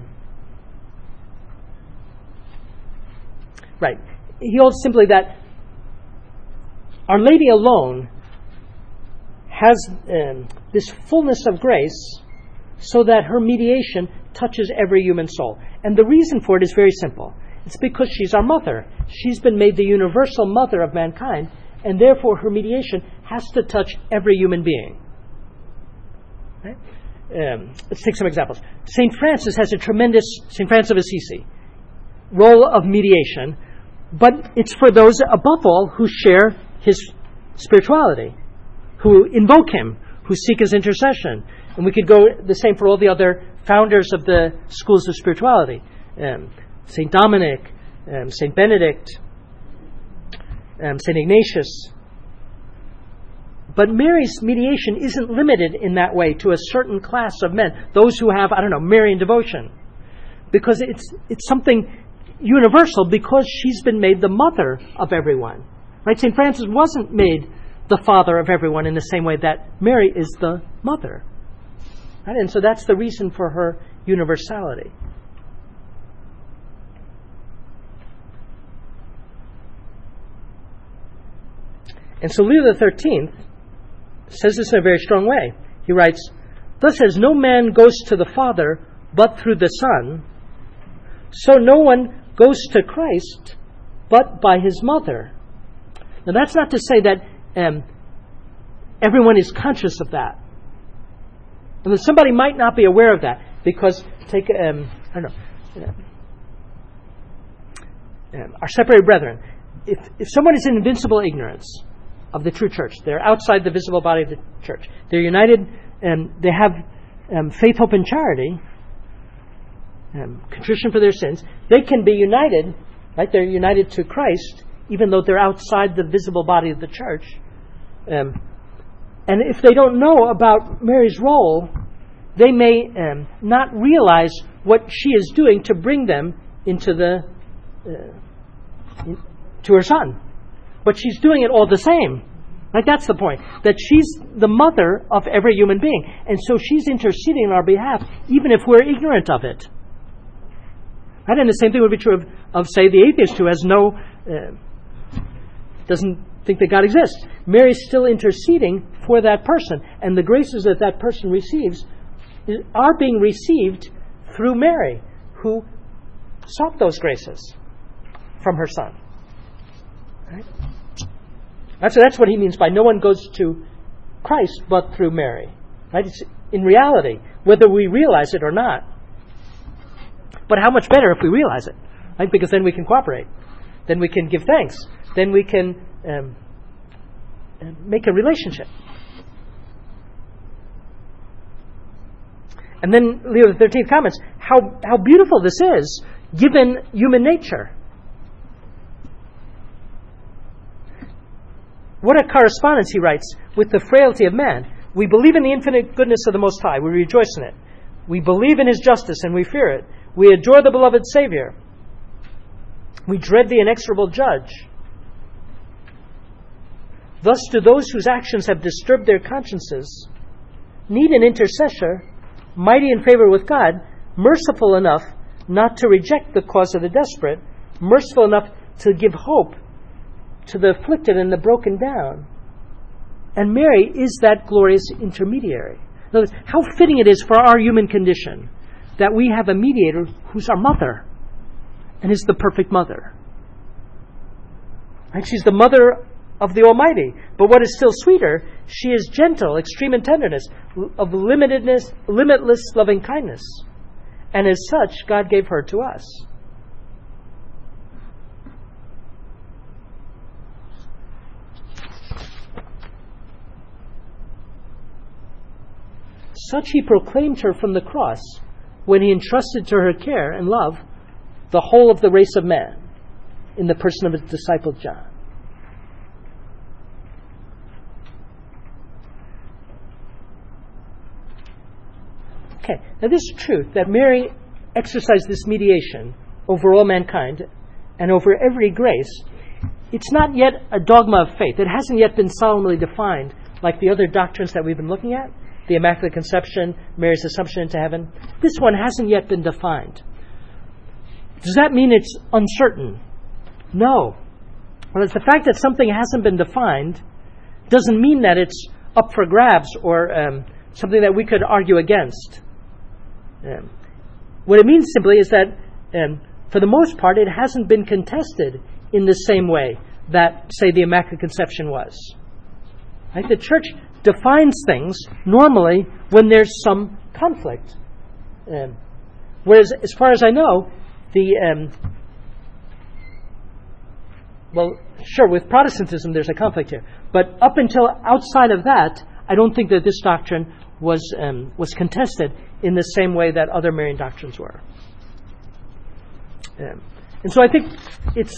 he holds simply that Our Lady alone has this fullness of grace so that her mediation touches every human soul. And the reason for it is very simple. It's because she's our mother. She's been made the universal mother of mankind, and therefore her mediation has to touch every human being. Right? Let's take some examples. St. Francis has a tremendous, St. Francis of Assisi, role of mediation, but it's for those above all who share his spirituality, who invoke him, who seek his intercession. And we could go the same for all the other founders of the schools of spirituality. St. Dominic, St. Benedict, St. Ignatius. But Mary's mediation isn't limited in that way to a certain class of men, those who have, Marian devotion. Because it's something universal because she's been made the mother of everyone. Right? St. Francis wasn't made the father of everyone in the same way that Mary is the mother. Right? And so that's the reason for her universality. And so Leo XIII says this in a very strong way. He writes, "Thus as no man goes to the Father but through the Son, so no one goes to Christ but by his mother." Now that's not to say that everyone is conscious of that. And somebody might not be aware of that because, take, our separated brethren. If someone is in invincible ignorance of the true church, they're outside the visible body of the church, they're united, and they have faith, hope, and charity, contrition for their sins, they can be united, right? They're united to Christ, even though they're outside the visible body of the church. And if they don't know about Mary's role, they may not realize what she is doing to bring them into to her Son. But she's doing it all the same. Like, that's the point. That she's the mother of every human being. And so she's interceding on our behalf, even if we're ignorant of it. Right? And the same thing would be true of say, the atheist who has doesn't think that God exists. Mary's still interceding for that person. And the graces that that person receives are being received through Mary, who sought those graces from her Son. Right? That's what he means by no one goes to Christ but through Mary. Right? It's in reality, whether we realize it or not. But how much better if we realize it, right? Because then we can cooperate. Then we can give thanks. Then we can make a relationship. And then Leo XIII comments how beautiful this is, given human nature. What a correspondence, he writes, with the frailty of man. We believe in the infinite goodness of the Most High. We rejoice in it. We believe in His justice and we fear it. We adore the beloved Savior. We dread the inexorable Judge. Thus, to those whose actions have disturbed their consciences, need an intercessor, mighty in favor with God, merciful enough not to reject the cause of the desperate, merciful enough to give hope to the afflicted and the broken down. And Mary is that glorious intermediary. In other words, how fitting it is for our human condition that we have a mediator who's our mother and is the perfect mother. Right? She's the mother of the Almighty. But what is still sweeter, she is gentle, extreme in tenderness, of limitless loving kindness. And as such, God gave her to us. Such He proclaimed her from the cross when He entrusted to her care and love the whole of the race of man in the person of His disciple John. Okay, now this truth that Mary exercised this mediation over all mankind and over every grace, it's not yet a dogma of faith. It hasn't yet been solemnly defined like the other doctrines that we've been looking at. The Immaculate Conception, Mary's Assumption into heaven. This one hasn't yet been defined. Does that mean it's uncertain? No. Well, it's the fact that something hasn't been defined doesn't mean that it's up for grabs or something that we could argue against. What it means simply is that, for the most part, it hasn't been contested in the same way that, say, the Immaculate Conception was. Right? The Church defines things normally when there's some conflict. Whereas, as far as I know, with Protestantism there's a conflict here. But up until outside of that, I don't think that this doctrine was contested in the same way that other Marian doctrines were. And so I think it's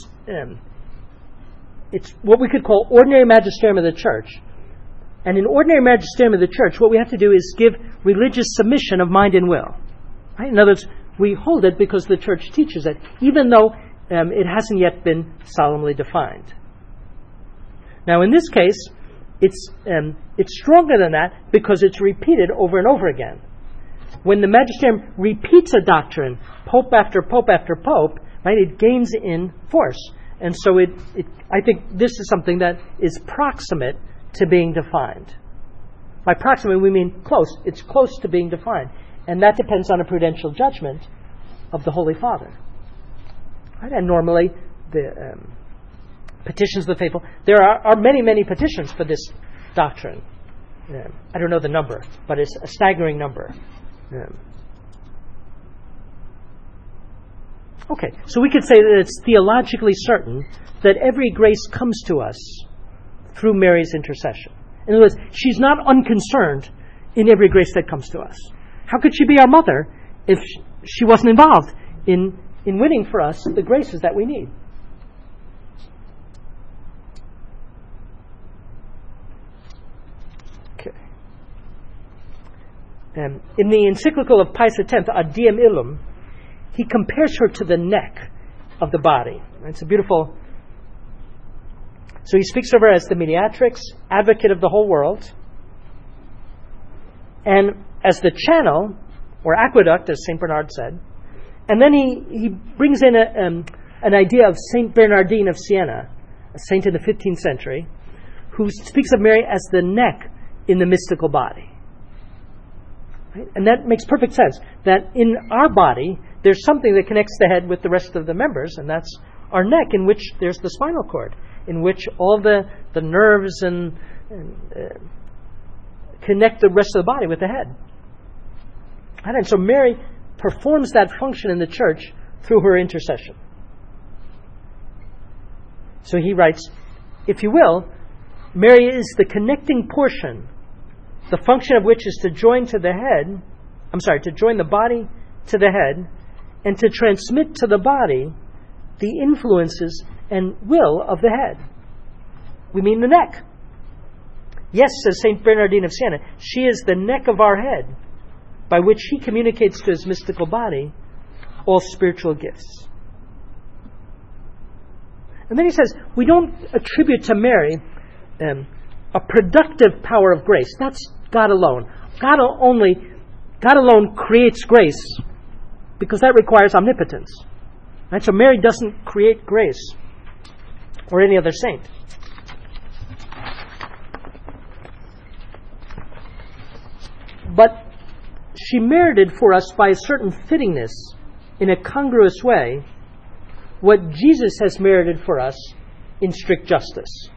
what we could call ordinary magisterium of the Church. And in ordinary magisterium of the Church, what we have to do is give religious submission of mind and will. Right? In other words, we hold it because the Church teaches it, even though it hasn't yet been solemnly defined. Now, in this case, it's stronger than that because it's repeated over and over again. When the magisterium repeats a doctrine, pope after pope after pope, right, it gains in force. And so I think this is something that is proximate to being defined. By proximate, we mean close. It's close to being defined. And that depends on a prudential judgment of the Holy Father. Right? And normally, the petitions of the faithful, there are many, many petitions for this doctrine. I don't know the number, but it's a staggering number. Okay, so we could say that it's theologically certain that every grace comes to us through Mary's intercession. In other words, she's not unconcerned in every grace that comes to us. How could she be our mother if she wasn't involved in winning for us the graces that we need? Okay. In the encyclical of Pius X, Ad Diem Illum, he compares her to the neck of the body. It's a beautiful So he speaks of her as the mediatrix, advocate of the whole world, and as the channel, or aqueduct, as St. Bernard said. And then he brings in an idea of St. Bernardine of Siena, a saint in the 15th century, who speaks of Mary as the neck in the mystical body. Right? And that makes perfect sense, that in our body, there's something that connects the head with the rest of the members, and that's our neck, in which there's the spinal cord, in which all the nerves and connect the rest of the body with the head. And so Mary performs that function in the church through her intercession. So he writes, if you will, Mary is the connecting portion, the function of which is to join the body to the head, and to transmit to the body the influences and will of the head. We mean the neck. Yes, says St. Bernardine of Siena, she is the neck of our head, by which he communicates to his mystical body all spiritual gifts. And then he says, we don't attribute to Mary a productive power of grace. That's God alone. God alone creates grace, because that requires omnipotence. Right? So Mary doesn't create grace, or any other saint. But she merited for us, by a certain fittingness, in a congruous way, what Jesus has merited for us in strict justice.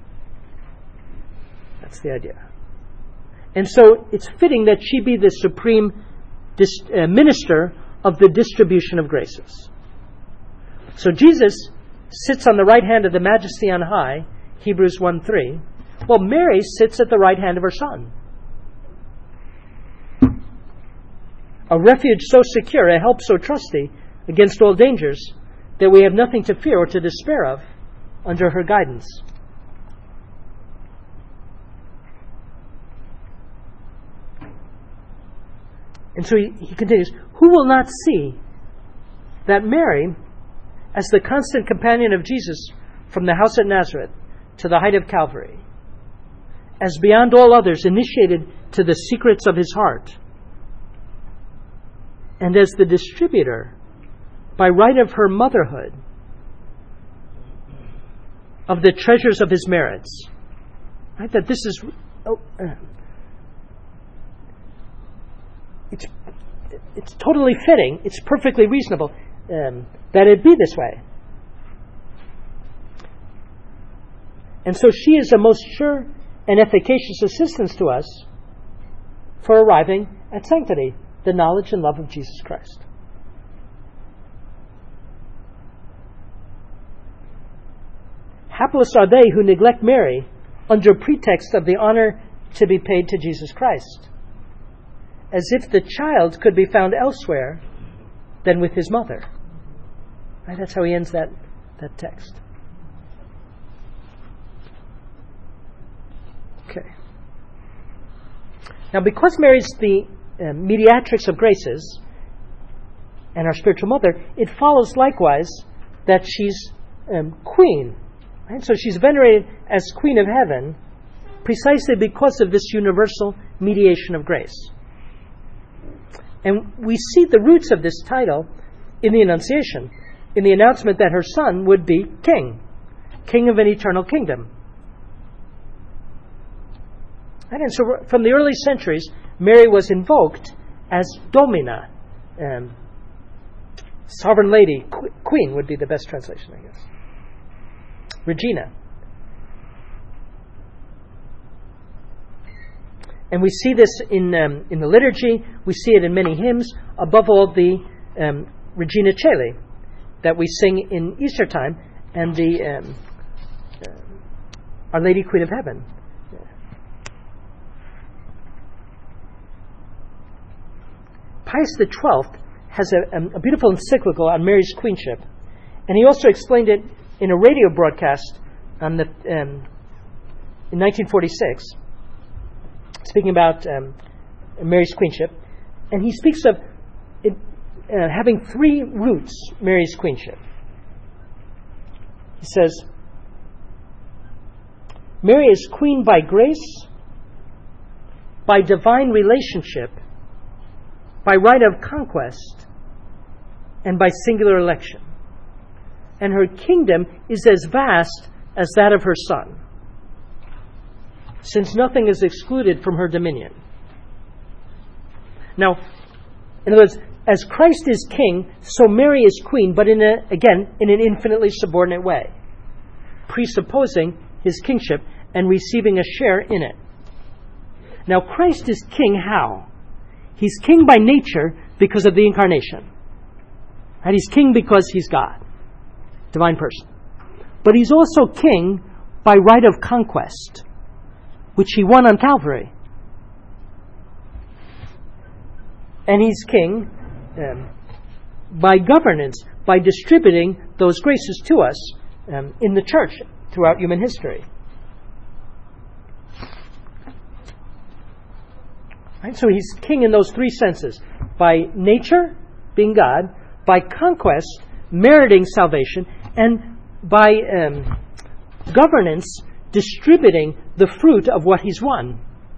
That's the idea. And so it's fitting that she be the supreme minister of the distribution of graces. So Jesus sits on the right hand of the Majesty on high, Hebrews 1:3, while Mary sits at the right hand of her Son. A refuge so secure, a help so trusty against all dangers, that we have nothing to fear or to despair of under her guidance. And so he continues, who will not see that Mary, as the constant companion of Jesus from the house at Nazareth to the height of Calvary, as beyond all others initiated to the secrets of his heart, and as the distributor, by right of her motherhood, of the treasures of his merits. Right? That this is... It's totally fitting, it's perfectly reasonable that it be this way. And so she is a most sure and efficacious assistance to us for arriving at sanctity, the knowledge and love of Jesus Christ. Hapless are they who neglect Mary under pretext of the honor to be paid to Jesus Christ, as if the child could be found elsewhere than with his mother. Right? That's how he ends that text. Okay. Now, because Mary's the mediatrix of graces and our spiritual mother, it follows likewise that she's queen. Right? So she's venerated as Queen of Heaven precisely because of this universal mediation of grace. And we see the roots of this title in the Annunciation, in the announcement that her Son would be king of an eternal kingdom. And so from the early centuries, Mary was invoked as Domina, sovereign lady, queen would be the best translation, I guess. Regina. And we see this in the liturgy. We see it in many hymns. Above all, the Regina Caeli that we sing in Easter time, and the Our Lady Queen of Heaven. Pius XII has a beautiful encyclical on Mary's queenship, and he also explained it in a radio broadcast in 1946. Speaking about Mary's queenship, and he speaks of it having three roots, Mary's queenship. He says, Mary is queen by grace, by divine relationship, by right of conquest, and by singular election. And her kingdom is as vast as that of her Son, since nothing is excluded from her dominion. Now, in other words, as Christ is king, so Mary is queen, but in an infinitely subordinate way, presupposing his kingship and receiving a share in it. Now, Christ is king how? He's king by nature because of the incarnation. Right? He's king because he's God, divine person. But he's also king by right of conquest, which he won on Calvary. And he's king by governance, by distributing those graces to us in the church throughout human history. Right? So he's king in those three senses. By nature, being God, by conquest, meriting salvation, and by governance, distributing the fruit of what he's won,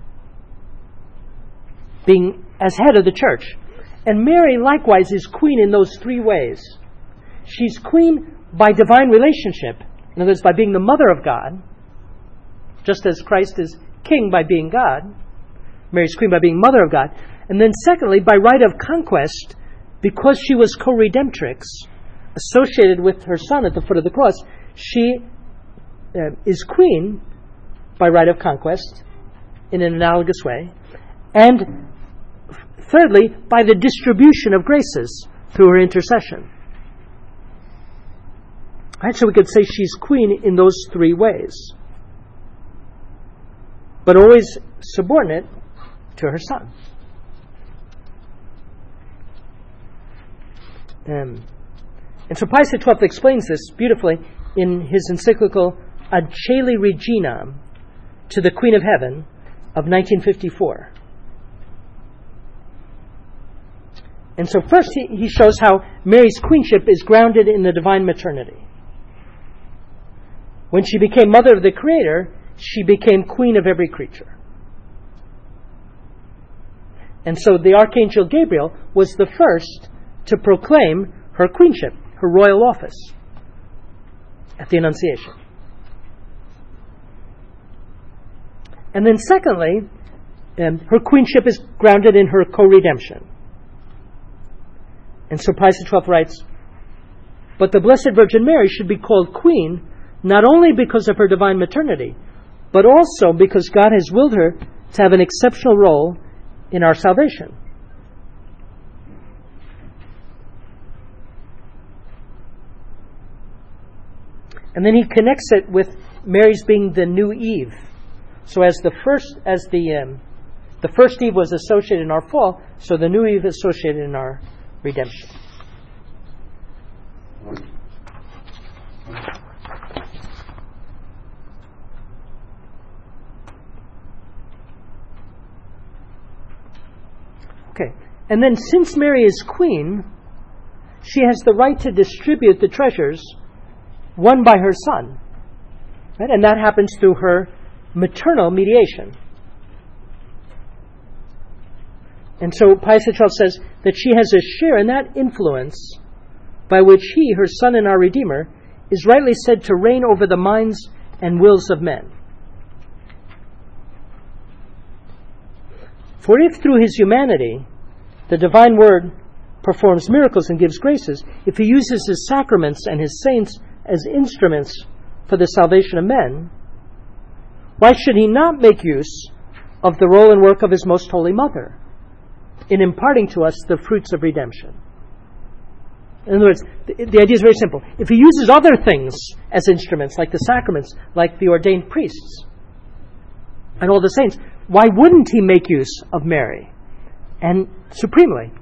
being as head of the church. And Mary likewise is queen in those three ways. She's queen by divine relationship, in other words, by being the mother of God, just as Christ is king by being God. Mary's queen by being mother of God. And then secondly, by right of conquest, because she was co-redemptrix, associated with her Son at the foot of the cross, she is queen by right of conquest in an analogous way. And thirdly, by the distribution of graces through her intercession. Right, so we could say she's queen in those three ways, but always subordinate to her Son. And so Pius XII explains this beautifully in his encyclical Ad Caeli Regina, to the Queen of Heaven, of 1954. And so first he shows how Mary's queenship is grounded in the divine maternity. When she became mother of the Creator, she became queen of every creature. And so the Archangel Gabriel was the first to proclaim her queenship, her royal office, at the Annunciation. And then secondly, her queenship is grounded in her co-redemption. And so Pius XII writes, "But the Blessed Virgin Mary should be called queen not only because of her divine maternity, but also because God has willed her to have an exceptional role in our salvation." And then he connects it with Mary's being the new Eve. So as the first Eve was associated in our fall, so the new Eve is associated in our redemption. Okay, and then since Mary is queen, she has the right to distribute the treasures won by her Son. Right? And that happens through her maternal mediation. And so Pius XII says that she has a share in that influence by which he, her Son and our Redeemer, is rightly said to reign over the minds and wills of men. For if through his humanity the divine Word performs miracles and gives graces, if he uses his sacraments and his saints as instruments for the salvation of men, why should he not make use of the role and work of his most holy Mother in imparting to us the fruits of redemption? In other words, the idea is very simple. If he uses other things as instruments, like the sacraments, like the ordained priests, and all the saints, why wouldn't he make use of Mary, and supremely?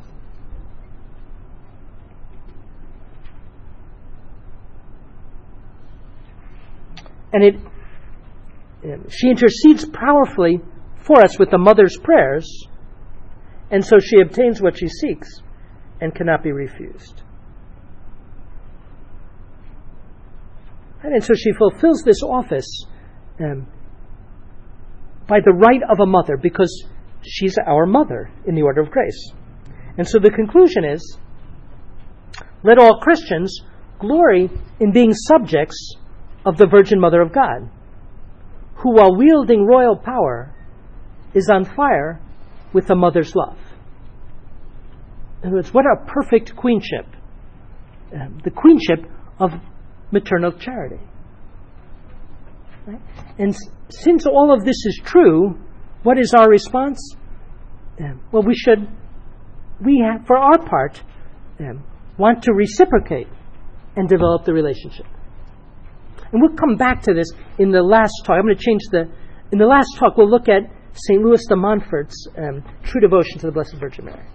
And she intercedes powerfully for us with the mother's prayers, and so she obtains what she seeks and cannot be refused. And so she fulfills this office by the right of a mother, because she's our mother in the order of grace. And so the conclusion is, let all Christians glory in being subjects of the Virgin Mother of God, who, while wielding royal power, is on fire with a mother's love. In other words, what a perfect queenship. The queenship of maternal charity. Right? And since all of this is true, what is our response? Well, we have, for our part, want to reciprocate and develop the relationship. And we'll come back to this in the last talk. I'm going to change in the last talk, we'll look at St. Louis de Montfort's true devotion to the Blessed Virgin Mary.